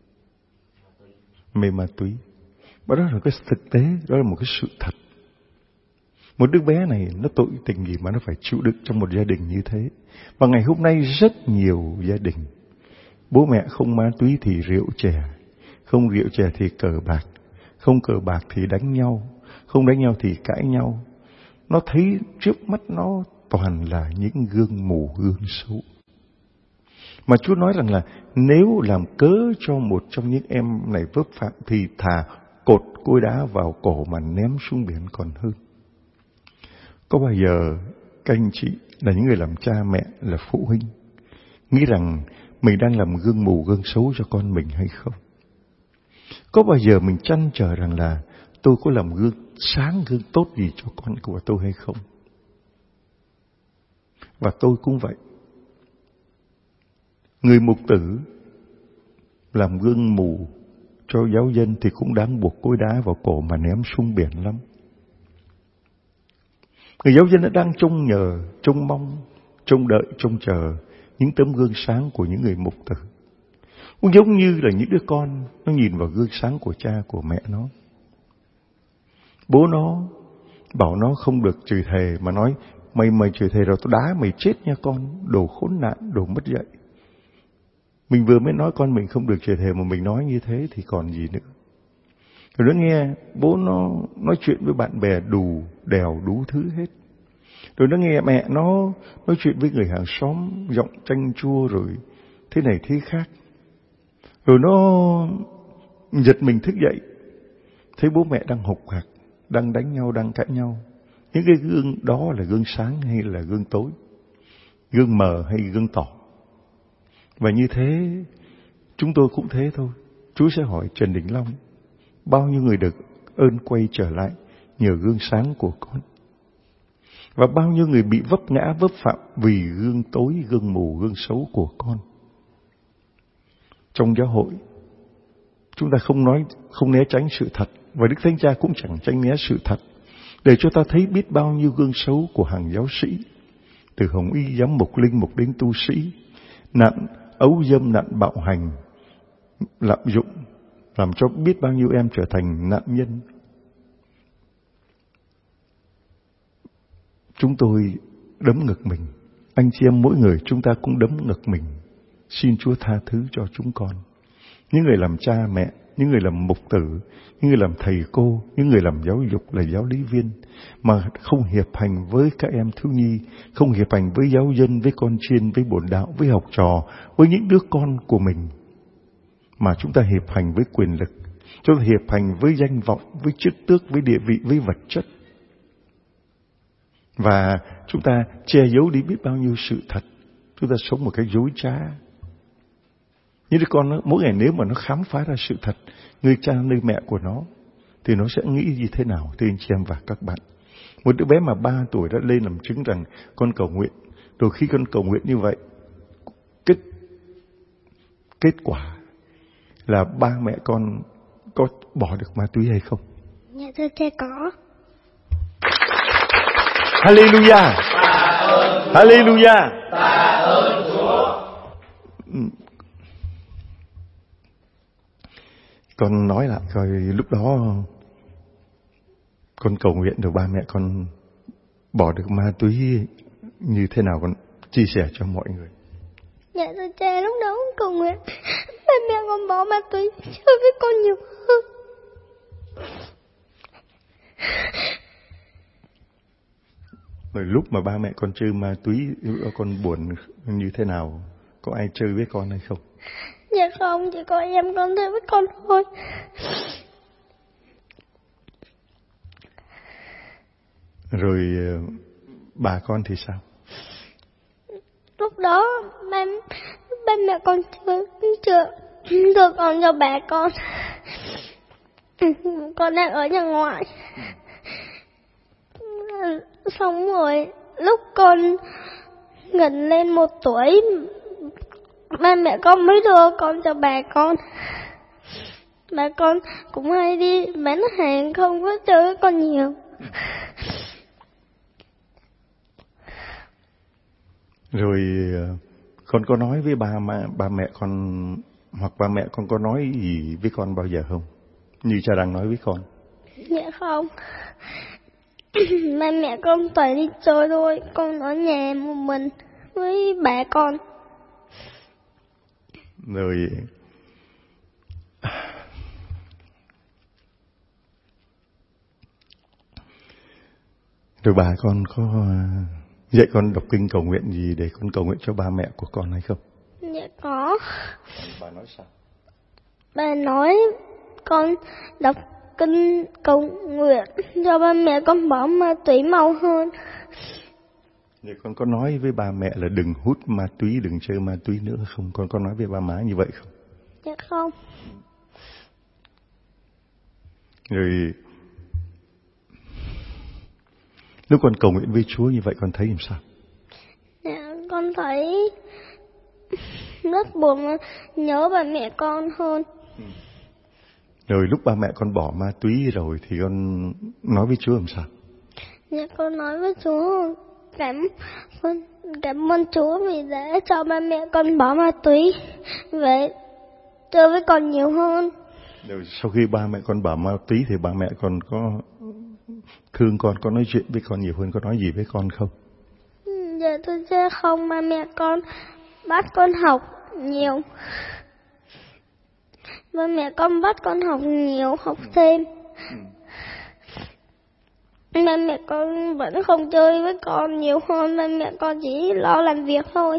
Mê ma túy. Và đó là cái thực tế, đó là một cái sự thật. Một đứa bé này nó tội tình gì mà nó phải chịu đựng trong một gia đình như thế. Và ngày hôm nay rất nhiều gia đình, bố mẹ không ma túy thì rượu chè, không rượu chè thì cờ bạc, không cờ bạc thì đánh nhau, không đánh nhau thì cãi nhau. Nó thấy trước mắt nó toàn là những gương mù, gương xấu. Mà Chúa nói rằng là nếu làm cớ cho một trong những em này vấp phạm thì thà cột cối đá vào cổ mà ném xuống biển còn hơn. Có bao giờ các anh chị là những người làm cha mẹ, là phụ huynh, nghĩ rằng mình đang làm gương mù, gương xấu cho con mình hay không? Có bao giờ mình trăn trở rằng là tôi có làm gương sáng, gương tốt gì cho con của tôi hay không? Và tôi cũng vậy. Người mục tử làm gương mù cho giáo dân thì cũng đáng buộc cối đá vào cổ mà ném xuống biển lắm. Người giáo dân đã đang trông nhờ, trông mong, trông đợi, trông chờ những tấm gương sáng của những người mục tử. Cũng giống như là những đứa con nó nhìn vào gương sáng của cha, của mẹ nó. Bố nó bảo nó không được chửi thề, mà nói mày chửi thề rồi tôi đá mày chết nha con, đồ khốn nạn, đồ mất dạy. Mình vừa mới nói con mình không được chửi thề mà mình nói như thế thì còn gì nữa. Rồi nó nghe bố nó nói chuyện với bạn bè đủ thứ hết. Rồi nó nghe mẹ nó nói chuyện với người hàng xóm giọng chanh chua rồi thế này thế khác. Rồi nó giật mình thức dậy, thấy bố mẹ đang hục hặc, đang đánh nhau, đang cãi nhau. Những cái gương đó là gương sáng hay là gương tối? Gương mờ hay gương tỏ? Và như thế, chúng tôi cũng thế thôi. Chúa sẽ hỏi Trần Đình Long, bao nhiêu người được ơn quay trở lại nhờ gương sáng của con? Và bao nhiêu người bị vấp ngã, vấp phạm vì gương tối, gương mù, gương xấu của con? Trong giáo hội, chúng ta không né tránh sự thật, và Đức Thánh Cha cũng chẳng tránh né sự thật, để cho ta thấy biết bao nhiêu gương xấu của hàng giáo sĩ, từ hồng y, giám mục, linh mục đến tu sĩ, nạn ấu dâm, nạn bạo hành, lạm dụng, làm cho biết bao nhiêu em trở thành nạn nhân. Chúng tôi đấm ngực mình, anh chị em mỗi người chúng ta cũng đấm ngực mình, xin Chúa tha thứ cho chúng con. Những người làm cha mẹ, những người làm mục tử, những người làm thầy cô, những người làm giáo dục, là giáo lý viên, mà không hiệp hành với các em thiếu nhi, không hiệp hành với giáo dân, với con chiên, với bổn đạo, với học trò, với những đứa con của mình, mà chúng ta hiệp hành với quyền lực, chúng ta hiệp hành với danh vọng, với chức tước, với địa vị, với vật chất. Và chúng ta che giấu đi biết bao nhiêu sự thật. Chúng ta sống một cách dối trá. Những đứa con mỗi ngày nếu mà nó khám phá ra sự thật, người cha nơi mẹ của nó, thì nó sẽ nghĩ như thế nào, thưa anh chị em và các bạn? Một đứa bé mà 3 tuổi đã lên làm chứng rằng con cầu nguyện. Rồi khi con cầu nguyện như vậy, kết quả là ba mẹ con có bỏ được ma túy hay không? Dạ thưa cha có. Hallelujah. Hallelujah. Con nói lại coi lúc đó con cầu nguyện được ba mẹ con bỏ được ma túy như thế nào, con chia sẻ cho mọi người. Dạ thưa cha, lúc đó con cầu nguyện ba mẹ con bỏ ma túy chơi với con nhiều hơn. Rồi lúc mà ba mẹ con chơi ma túy, lúc đó con buồn như thế nào? Có ai chơi với con hay không? Dạ không, chỉ có em con chơi với con thôi. Rồi bà con thì sao? Lúc đó ba mẹ con chưa đưa con cho bà con. Con đang ở nhà ngoại. Xong rồi lúc con gần lên 1 tuổi, ba mẹ con mới đưa con cho bà con. Bà con cũng hay đi bán hàng, không có chơi với con nhiều. Rồi con có nói với ba mẹ con, hoặc ba mẹ con có nói gì với con bao giờ không? Như cha đang nói với con. Dạ không. Ba mẹ con toàn đi chơi thôi, con ở nhà một mình với bà con. Rồi bà con có dạy con đọc kinh cầu nguyện gì để con cầu nguyện cho ba mẹ của con hay không? Dạ có. Bà nói sao? Bà nói con đọc kinh cầu nguyện cho ba mẹ con bỏ ma túy mau hơn. Vậy con có nói với ba mẹ là đừng hút ma túy, đừng chơi ma túy nữa không? Con có nói với ba má như vậy không? Dạ không. Rồi lúc con cầu nguyện với Chúa như vậy con thấy làm sao? Dạ, con thấy rất buồn, nhớ ba mẹ con hơn. Rồi lúc ba mẹ con bỏ ma túy rồi thì con nói với Chúa làm sao? Dạ, con nói với Chúa cảm ơn Chúa vì đã cho ba mẹ con bỏ ma túy, vậy chơi với con nhiều hơn. Rồi sau khi ba mẹ con bỏ ma túy thì ba mẹ con có thương con, có nói chuyện với con nhiều hơn, có nói gì với con không? Dạ tôi sẽ không, ba mẹ con bắt con học nhiều. Ba mẹ con bắt con học nhiều, học thêm. Ba mẹ con vẫn không chơi với con nhiều hơn, ba mẹ con chỉ lo làm việc thôi.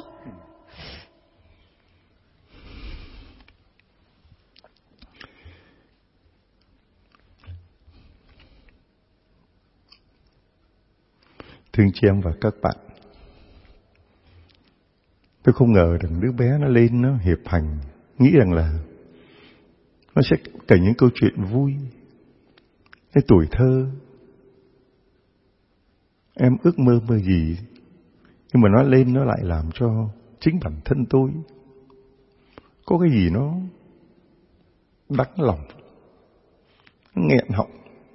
Thương chị em và các bạn, tôi không ngờ rằng đứa bé nó lên nó hiệp hành, nghĩ rằng là nó sẽ kể những câu chuyện vui, cái tuổi thơ em ước mơ gì, nhưng mà nó lên nó lại làm cho chính bản thân tôi có cái gì nó đắng lòng, nghẹn họng.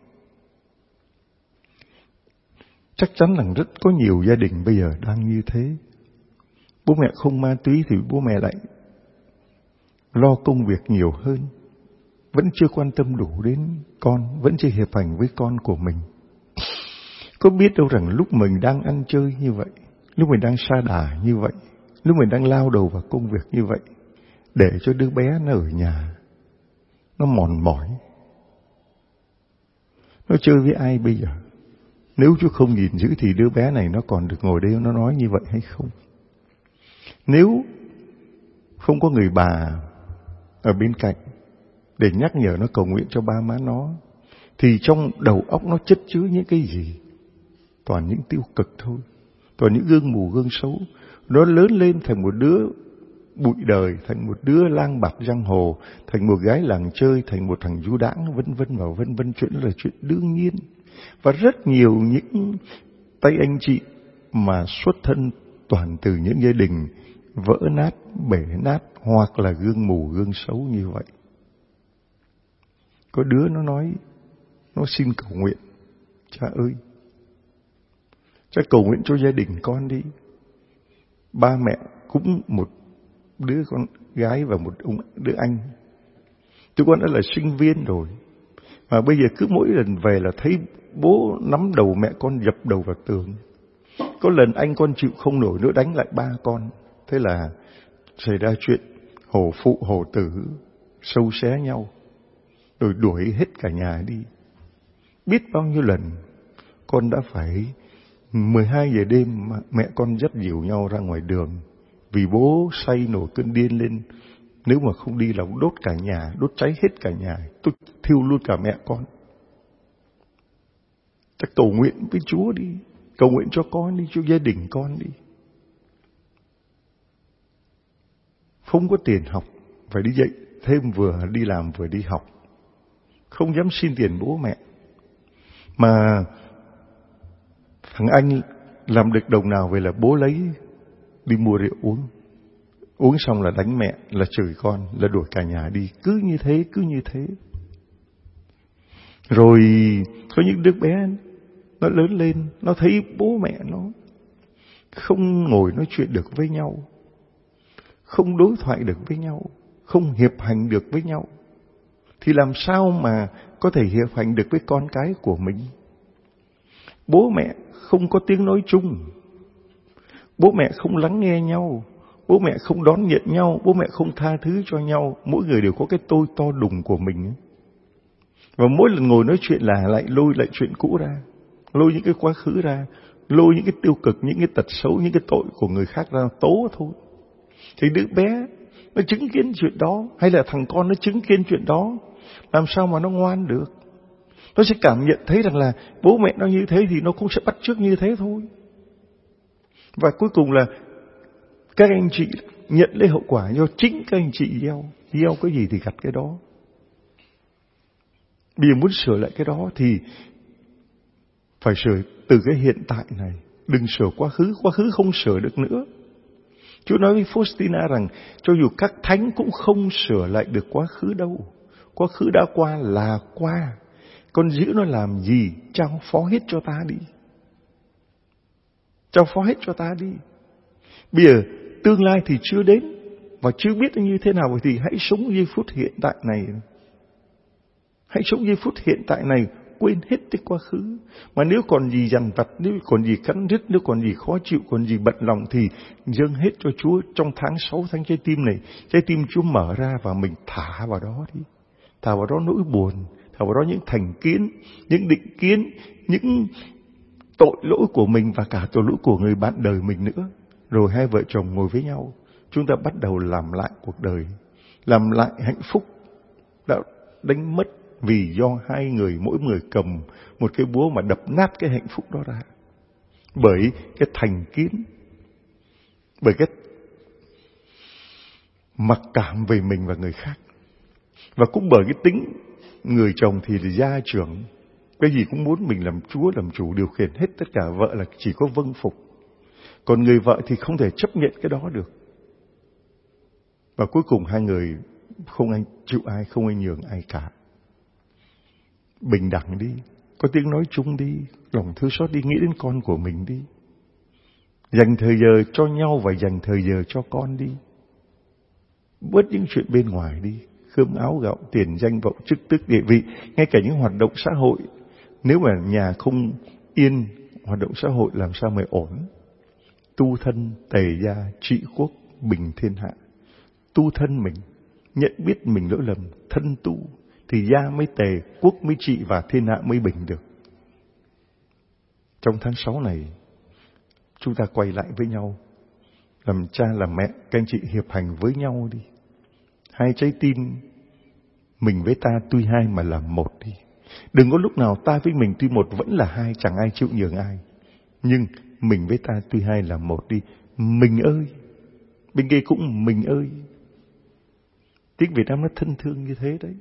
Chắc chắn rằng rất có nhiều gia đình bây giờ đang như thế. Bố mẹ không ma túy thì bố mẹ lại lo công việc nhiều hơn, vẫn chưa quan tâm đủ đến con, vẫn chưa hiệp hành với con của mình. Có biết đâu rằng lúc mình đang ăn chơi như vậy, lúc mình đang sa đà như vậy, lúc mình đang lao đầu vào công việc như vậy, để cho đứa bé nó ở nhà, nó mòn mỏi, nó chơi với ai bây giờ? Nếu Chúa không nhìn giữ thì đứa bé này nó còn được ngồi đây nó nói như vậy hay không? Nếu không có người bà ở bên cạnh để nhắc nhở nó, cầu nguyện cho ba má nó, thì trong đầu óc nó chất chứa những cái gì? Toàn những tiêu cực thôi, toàn những gương mù gương xấu. Nó lớn lên thành một đứa bụi đời, thành một đứa lang bạt giang hồ, thành một gái làng chơi, thành một thằng du đãng, vân vân và vân vân. Chuyện đó là chuyện đương nhiên. Và rất nhiều những tay anh chị mà xuất thân toàn từ những gia đình vỡ nát, bể nát, hoặc là gương mù gương xấu như vậy. có đứa nó nói, nó xin cầu nguyện: cha ơi, cha cầu nguyện cho gia đình con đi. Ba mẹ cũng một đứa con gái và một đứa anh. Tụi con đã là sinh viên rồi, mà bây giờ cứ mỗi lần về là thấy bố nắm đầu mẹ con dập đầu vào tường. Có lần anh con chịu không nổi nữa đánh lại ba con. Thế là xảy ra chuyện hổ phụ hổ tử, sâu xé nhau, rồi đuổi hết cả nhà đi. Biết bao nhiêu lần con đã phải 12 giờ đêm mà mẹ con dắt dìu nhau ra ngoài đường, vì bố say nổi cơn điên lên. Nếu mà không đi là đốt cả nhà, đốt cháy hết cả nhà, tôi thiêu luôn cả mẹ con. Chắc cầu nguyện với Chúa đi, cầu nguyện cho con đi, cho gia đình con đi. Không có tiền học, phải đi dạy thêm, vừa đi làm vừa đi học. Không dám xin tiền bố mẹ. Mà thằng anh làm được đồng nào về là bố lấy đi mua rượu uống. Uống xong là đánh mẹ, là chửi con, là đuổi cả nhà đi. Cứ như thế, cứ như thế. Rồi có những đứa bé nó lớn lên, nó thấy bố mẹ nó không ngồi nói chuyện được với nhau, không đối thoại được với nhau, không hiệp hành được với nhau, thì làm sao mà có thể hiệp hành được với con cái của mình? Bố mẹ không có tiếng nói chung, bố mẹ không lắng nghe nhau, bố mẹ không đón nhận nhau, bố mẹ không tha thứ cho nhau. Mỗi người đều có cái tôi to đùng của mình. Và mỗi lần ngồi nói chuyện là lại lôi lại chuyện cũ ra, lôi những cái quá khứ ra, lôi những cái tiêu cực, những cái tật xấu, những cái tội của người khác ra tố thôi. Thì đứa bé nó chứng kiến chuyện đó, hay là thằng con nó chứng kiến chuyện đó, làm sao mà nó ngoan được? Nó sẽ cảm nhận thấy rằng là bố mẹ nó như thế thì nó cũng sẽ bắt chước như thế thôi. Và cuối cùng là các anh chị nhận lấy hậu quả do chính các anh chị gieo cái gì thì gặt cái đó. Bây giờ muốn sửa lại cái đó thì phải sửa từ cái hiện tại này, đừng sửa quá khứ không sửa được nữa. Chúa nói với Faustina rằng cho dù các thánh cũng không sửa lại được quá khứ đâu. Quá khứ đã qua là qua, con giữ nó làm gì? Trao phó hết cho ta đi. Trao phó hết cho ta đi. Bây giờ tương lai thì chưa đến và chưa biết như thế nào, thì hãy sống giây phút hiện tại này. Hãy sống giây phút hiện tại này, quên hết cái quá khứ. Mà nếu còn gì dằn vặt, nếu còn gì cắn rứt, nếu còn gì khó chịu, còn gì bận lòng thì dâng hết cho Chúa trong tháng 6, tháng trái tim này. Trái tim Chúa mở ra và mình thả vào đó đi. Thả vào đó nỗi buồn, thả vào đó những thành kiến, những định kiến, những tội lỗi của mình và cả tội lỗi của người bạn đời mình nữa. Rồi hai vợ chồng ngồi với nhau, chúng ta bắt đầu làm lại cuộc đời, làm lại hạnh phúc đã đánh mất vì do hai người, mỗi người cầm một cái búa mà đập nát cái hạnh phúc đó ra. Bởi cái thành kiến, bởi cái mặc cảm về mình và người khác. Và cũng bởi cái tính người chồng thì là gia trưởng, cái gì cũng muốn mình làm chúa, làm chủ, điều khiển hết tất cả. Vợ là chỉ có vâng phục. Còn người vợ thì không thể chấp nhận cái đó được. Và cuối cùng hai người không ai chịu ai, không ai nhường ai cả. Bình đẳng đi, có tiếng nói chung đi, lòng thương xót đi, nghĩ đến con của mình đi. Dành thời giờ cho nhau và dành thời giờ cho con đi. Bớt những chuyện bên ngoài đi, cơm áo gạo, tiền danh vọng, chức tước, địa vị, ngay cả những hoạt động xã hội. Nếu mà nhà không yên, hoạt động xã hội làm sao mà ổn? Tu thân, tề gia, trị quốc, bình thiên hạ. Tu thân mình, nhận biết mình lỗi lầm, thân tu, thì gia mới tề, quốc mới trị và thiên hạ mới bình được. Trong tháng 6 này, chúng ta quay lại với nhau, làm cha làm mẹ, các anh chị hiệp hành với nhau đi. Hai trái tim, mình với ta tuy hai mà là một đi. Đừng có lúc nào ta với mình tuy một vẫn là hai, chẳng ai chịu nhường ai. Nhưng mình với ta tuy hai là một đi. Mình ơi, bên kia cũng mình ơi. Tiếng Việt Nam nó thân thương như thế đấy.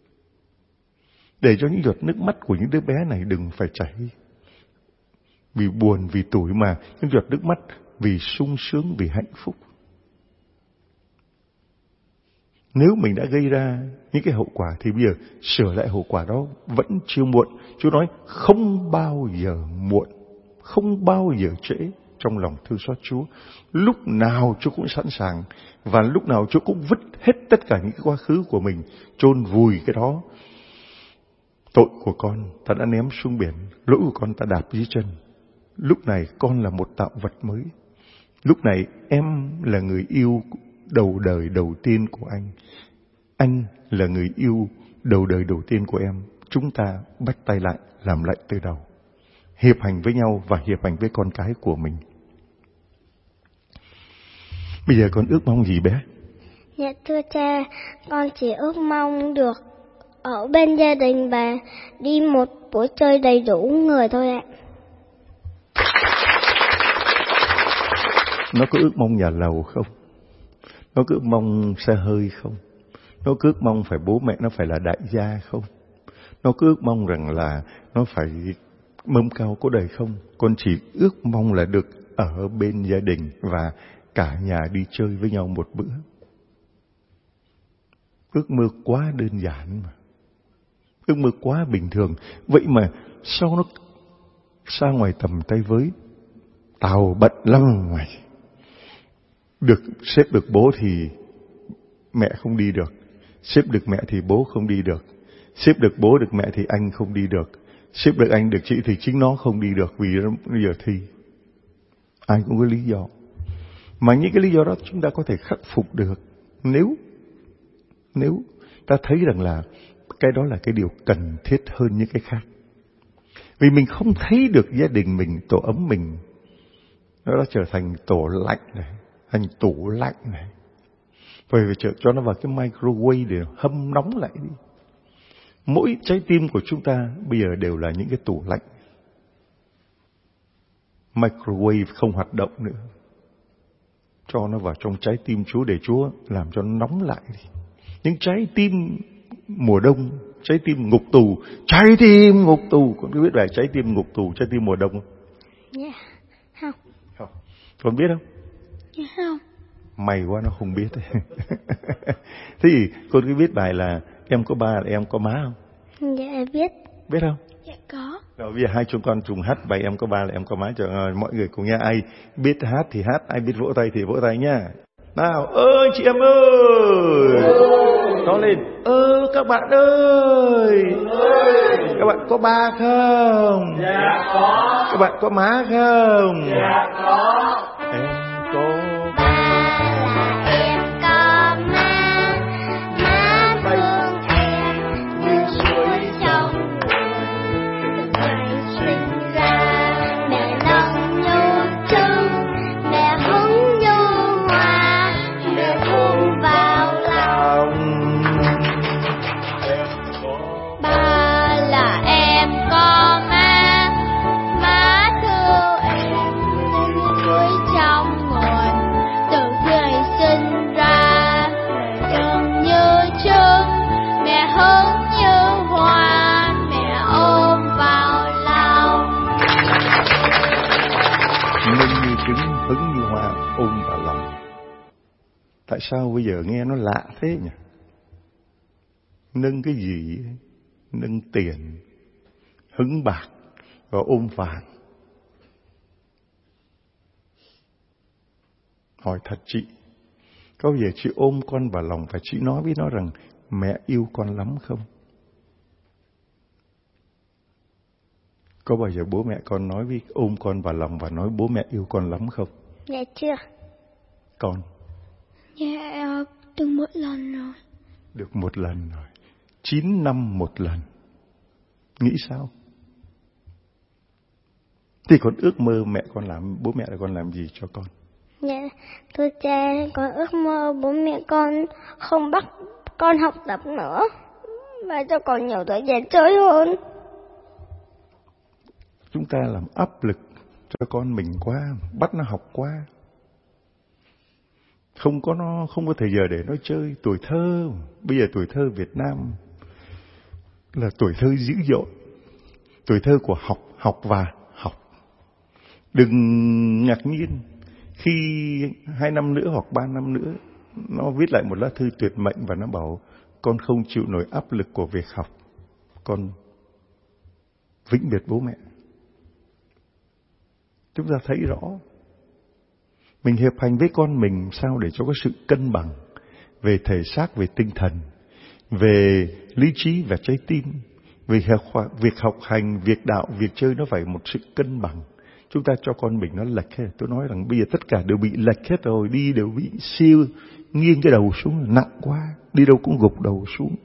Để cho những giọt nước mắt của những đứa bé này đừng phải chảy vì buồn, vì tủi, mà những giọt nước mắt vì sung sướng, vì hạnh phúc. Nếu mình đã gây ra những cái hậu quả thì bây giờ sửa lại hậu quả đó vẫn chưa muộn. Chúa nói không bao giờ muộn, không bao giờ trễ trong lòng thương xót Chúa. Lúc nào Chúa cũng sẵn sàng, và lúc nào Chúa cũng vứt hết tất cả những cái quá khứ của mình, chôn vùi cái đó. Tội của con ta đã ném xuống biển, lỗi của con ta đạp dưới chân. Lúc này con là một tạo vật mới. Lúc này em là người yêu đầu đời đầu tiên của anh. Anh là người yêu đầu đời đầu tiên của em. Chúng ta bắt tay lại, làm lại từ đầu. Hiệp hành với nhau và hiệp hành với con cái của mình. Bây giờ con ước mong gì bé? Dạ thưa cha, con chỉ ước mong được ở bên gia đình và đi một buổi chơi đầy đủ người thôi ạ. Nó có ước mong nhà lầu không? Nó có ước mong xe hơi không? Nó có ước mong phải bố mẹ nó phải là đại gia không? Nó có ước mong rằng là nó phải mâm cao có đời không? Con chỉ ước mong là được ở bên gia đình và cả nhà đi chơi với nhau một bữa. Ước mơ quá đơn giản mà. Ước mơ quá bình thường. Vậy mà sao nó xa ngoài tầm tay với? Tao bận lắm mày. Được xếp được bố thì mẹ không đi được. Xếp được mẹ thì bố không đi được. Xếp được bố được mẹ thì anh không đi được. Xếp được anh được chị thì chính nó không đi được vì nó bây giờ thi. Ai cũng có lý do. Mà những cái lý do đó chúng ta có thể khắc phục được nếu ta thấy rằng là cái đó là cái điều cần thiết hơn những cái khác. Vì mình không thấy được gia đình mình, tổ ấm mình, nó đã trở thành tổ lạnh này, thành tủ lạnh này. Vậy phải cho nó vào cái microwave để hâm nóng lại đi. Mỗi trái tim của chúng ta bây giờ đều là những cái tủ lạnh. Microwave không hoạt động nữa. Cho nó vào trong trái tim Chúa để Chúa làm cho nó nóng lại đi. Những trái tim mùa đông, trái tim ngục tù, trái tim ngục tù. Con có biết bài trái tim ngục tù, trái tim mùa đông không? Dạ, không. Con biết không? Dạ không. May quá nó không biết. Thế thì con có biết bài là em có ba là em có má không? Dạ biết. Biết không? Dạ có. Rồi bây giờ hai chúng con cùng hát bài em có ba là em có má cho mọi người cùng nghe. Ai biết hát thì hát, ai biết vỗ tay thì vỗ tay nha. Nào, ơi chị em ơi. Nó lên. Các bạn ơi. Các bạn có ba không? Dạ có. Các bạn có má không? Dạ có. Em có hứng như hoa ôm vào lòng. Tại sao bây giờ nghe nó lạ thế nhỉ? Nâng cái gì? Nâng tiền, hứng bạc và ôm vàng. Hỏi thật chị, có bao giờ chị ôm con vào lòng và chị nói với nó rằng mẹ yêu con lắm không? Có bao giờ bố mẹ con nói với ôm con vào lòng và nói bố mẹ yêu con lắm không? Dạ chưa. Con? Dạ được một lần rồi. Được một lần rồi. 9 năm một lần. Nghĩ sao? Thì con ước mơ mẹ con làm, bố mẹ là con làm gì cho con? Dạ thưa cha, con ước mơ bố mẹ con không bắt con học tập nữa và cho con nhiều thời gian chơi hơn. Chúng ta làm áp lực cho con mình quá, bắt nó học quá. Không có thời giờ để nó chơi. Tuổi thơ, bây giờ tuổi thơ Việt Nam là tuổi thơ dữ dội. Tuổi thơ của học và học. Đừng ngạc nhiên khi 2 năm nữa hoặc 3 năm nữa nó viết lại một lá thư tuyệt mệnh và nó bảo con không chịu nổi áp lực của việc học, con vĩnh biệt bố mẹ. Chúng ta thấy rõ, mình hiệp hành với con mình sao để cho có sự cân bằng về thể xác, về tinh thần, về lý trí và trái tim, về việc học hành, việc đạo, việc chơi, nó phải một sự cân bằng. Chúng ta cho con mình nó lệch hết. Tôi nói rằng bây giờ tất cả đều bị lệch hết rồi, đi đều bị siêu nghiêng cái đầu xuống, nặng quá, đi đâu cũng gục đầu xuống.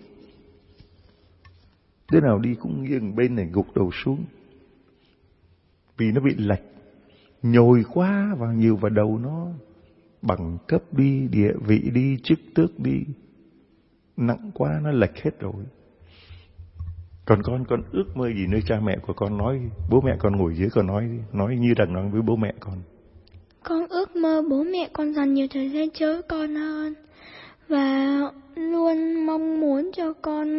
Thế nào đi cũng nghiêng bên này gục đầu xuống. Vì nó bị lệch, nhồi quá và nhiều vào đầu nó, bằng cấp đi, địa vị đi, chức tước đi, nặng quá nó lệch hết rồi. Còn con ước mơ gì nơi cha mẹ của con? Nói, bố mẹ con ngồi dưới con nói như rằng nói với bố mẹ con. Con ước mơ bố mẹ con dành nhiều thời gian chơi với con hơn, và luôn mong muốn cho con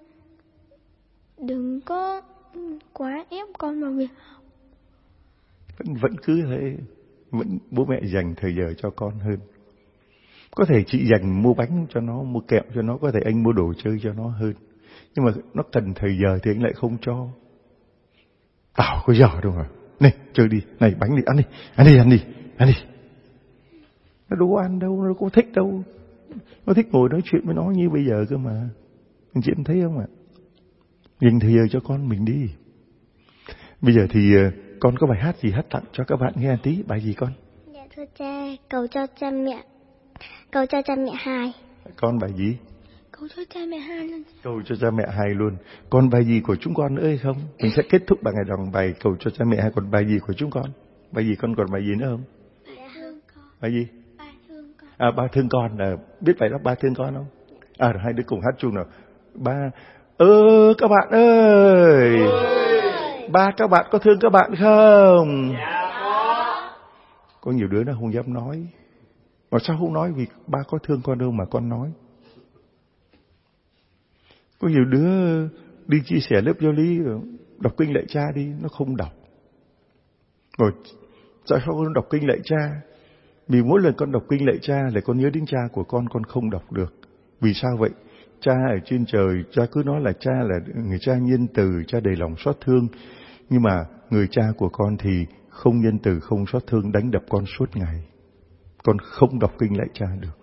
đừng có quá ép con vào việc học. Vẫn cứ thế, vẫn bố mẹ dành thời giờ cho con hơn. Có thể chị dành mua bánh cho nó, mua kẹo cho nó, có thể anh mua đồ chơi cho nó hơn. Nhưng mà nó cần thời giờ thì anh lại không cho. Tao có giờ đâu mà. Này, chơi đi, này bánh đi, ăn đi. Nó đâu có ăn đâu, nó có thích đâu. Nó thích ngồi nói chuyện với nó như bây giờ cơ mà. Anh chị em thấy không ạ? Dành thời giờ cho con mình đi. Bây giờ thì con có bài hát gì hát tặng cho các bạn nghe tí, bài gì con? Dạ thưa cha, cầu cho cha mẹ hai. Con bài gì? Cầu cho cha mẹ hai luôn. Cầu cho cha mẹ hai luôn. Còn bài gì của chúng con nữa hay không? Mình sẽ kết thúc bằng dòng bài cầu cho cha mẹ hai. Còn bài gì của chúng con? Bài gì con còn bài gì nữa không? Ba thương con. Bài gì? Ba thương con. Ba thương con. Biết bài đó ba thương con không? Hai đứa cùng hát chung nào. Ba các bạn ơi. Ba các bạn có thương các bạn không? Dạ có. Có nhiều đứa nó không dám nói. Mà sao không nói? Vì ba có thương con đâu mà con nói. Có nhiều đứa đi chia sẻ lớp giáo lý, đọc kinh lạy cha đi, nó không đọc. Rồi sao con đọc kinh lạy cha? Vì mỗi lần con đọc kinh lạy cha là con nhớ đến cha của con không đọc được. Vì sao vậy? Cha ở trên trời, cha cứ nói là cha là người cha nhân từ, cha đầy lòng xót thương. Nhưng mà người cha của con thì không nhân từ, không xót thương, đánh đập con suốt ngày. Con không đọc kinh lạy cha được.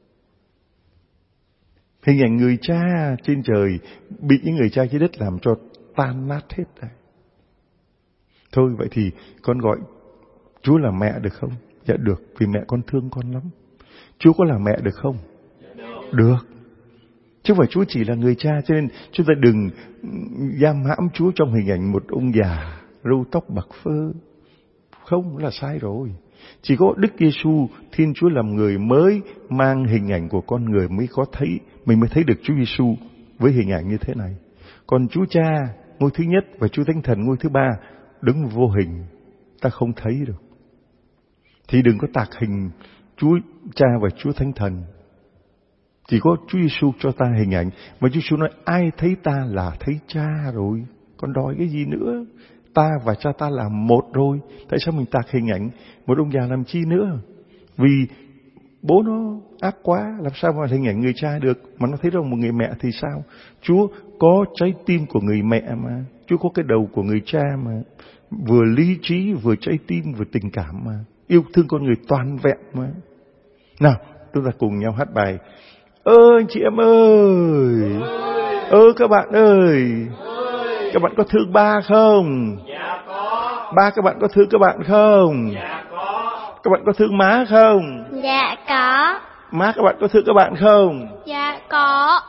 Hình ảnh người cha trên trời bị những người cha dưới đất làm cho tan nát hết rồi. Thôi vậy thì con gọi Chúa là mẹ được không? Dạ được, vì mẹ con thương con lắm. Chúa có là mẹ được không? Được. Chứ không phải Chúa chỉ là người cha, cho nên chúng ta đừng giam hãm Chúa trong hình ảnh một ông già râu tóc bạc phơ. Không, là sai rồi. Chỉ có Đức Giêsu Thiên Chúa làm người mới mang hình ảnh của con người mới có thấy, mình mới thấy được Chúa Giêsu với hình ảnh như thế này. Còn Chúa Cha ngôi thứ nhất và Chúa Thánh Thần ngôi thứ ba đứng vô hình, ta không thấy được. Thì đừng có tạc hình Chúa Cha và Chúa Thánh Thần. Chỉ có Chúa Giêsu cho ta hình ảnh, mà Chúa Giêsu nói ai thấy ta là thấy Cha rồi, còn đòi cái gì nữa? Ta và Cha ta là một rồi. Tại sao mình tạc hình ảnh một ông già làm chi nữa? Vì bố nó ác quá, làm sao mà hình ảnh người cha được? Mà nó thấy rằng một người mẹ thì sao? Chúa có trái tim của người mẹ mà. Chúa có cái đầu của người cha mà. Vừa lý trí, vừa trái tim, vừa tình cảm mà. Yêu thương con người toàn vẹn mà. Nào, chúng ta cùng nhau hát bài anh chị em ơi. Các bạn ơi. Các bạn có thương ba không? Dạ có. Ba các bạn có thương các bạn không? Dạ có. Các bạn có thương má không? Dạ có. Má các bạn có thương các bạn không? Dạ có.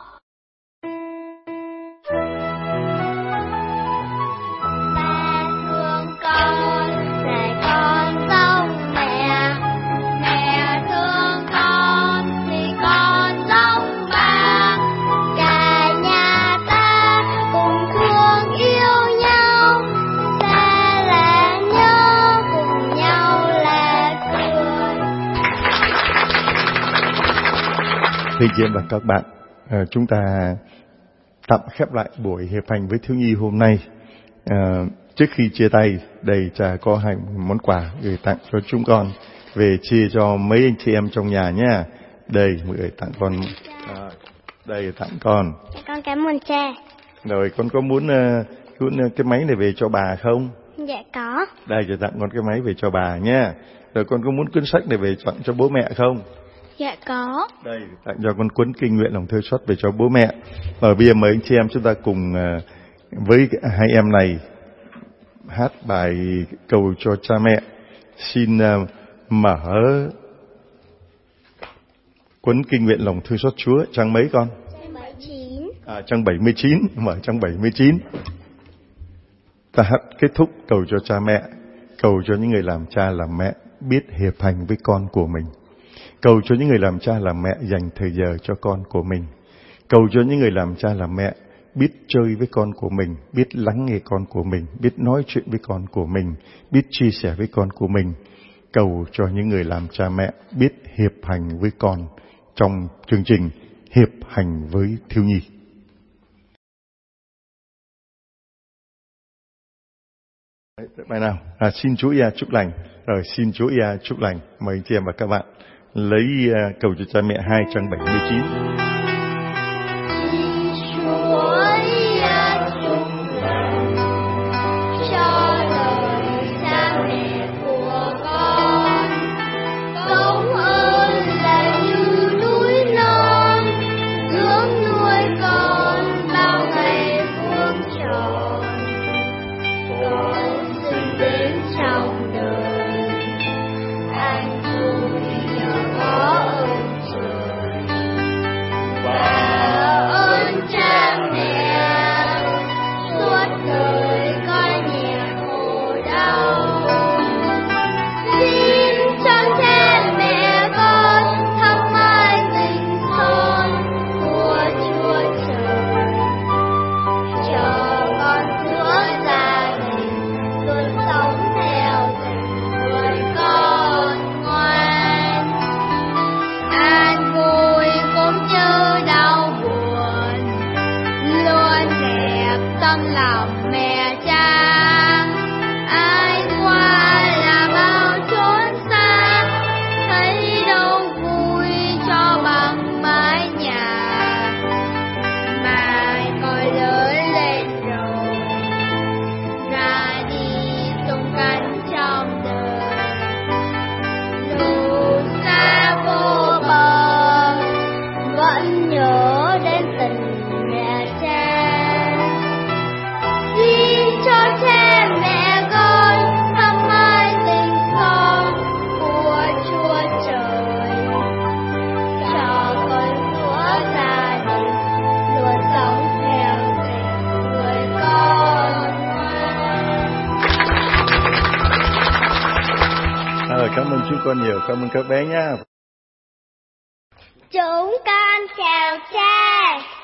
Ba thương con để con giống mẹ, mẹ thương con thì con giống ba. Cả nhà ta cùng thương yêu nhau, ta là nhớ cùng nhau là cười. Thưa chị em và các bạn, chúng ta tạm khép lại buổi hiệp hành với thiếu nhi hôm nay. Trước khi chia tay, đây cha có 2 món quà gửi tặng cho chúng con về chia cho mấy anh chị em trong nhà nhé. Đây, mọi người tặng con. Đây tặng con. Dạ con cảm ơn cha. Rồi con có muốn cái máy này về cho bà không? Dạ có. Đây, cho tặng con cái máy về cho bà nha. Rồi con có muốn cuốn sách này về tặng cho bố mẹ không? Dạ có. Đây, tặng cho con cuốn kinh nguyện lòng thương xót về cho bố mẹ. Và bây giờ mời anh chị em chúng ta cùng với hai em này hát bài cầu cho cha mẹ. Xin mở cuốn kinh nguyện lòng thương xót Chúa, trang mấy con? Trang 79. Trang 79, mở trang 79. Ta hát kết thúc cầu cho cha mẹ, cầu cho những người làm cha làm mẹ biết hiệp hành với con của mình. Cầu cho những người làm cha làm mẹ dành thời giờ cho con của mình. Cầu cho những người làm cha làm mẹ biết chơi với con của mình, biết lắng nghe con của mình, biết nói chuyện với con của mình, biết chia sẻ với con của mình. Cầu cho những người làm cha mẹ biết hiệp hành với con trong chương trình hiệp hành với thiếu nhi. Bài nào? Xin Chúa Ia chúc lành. Rồi, xin Chúa Ia chúc lành. Mời anh chị em và các bạn lấy cầu cho cha mẹ 2 trang 79. Cảm ơn chúng con nhiều, cảm ơn các bé nhé. Chúng con chào cha.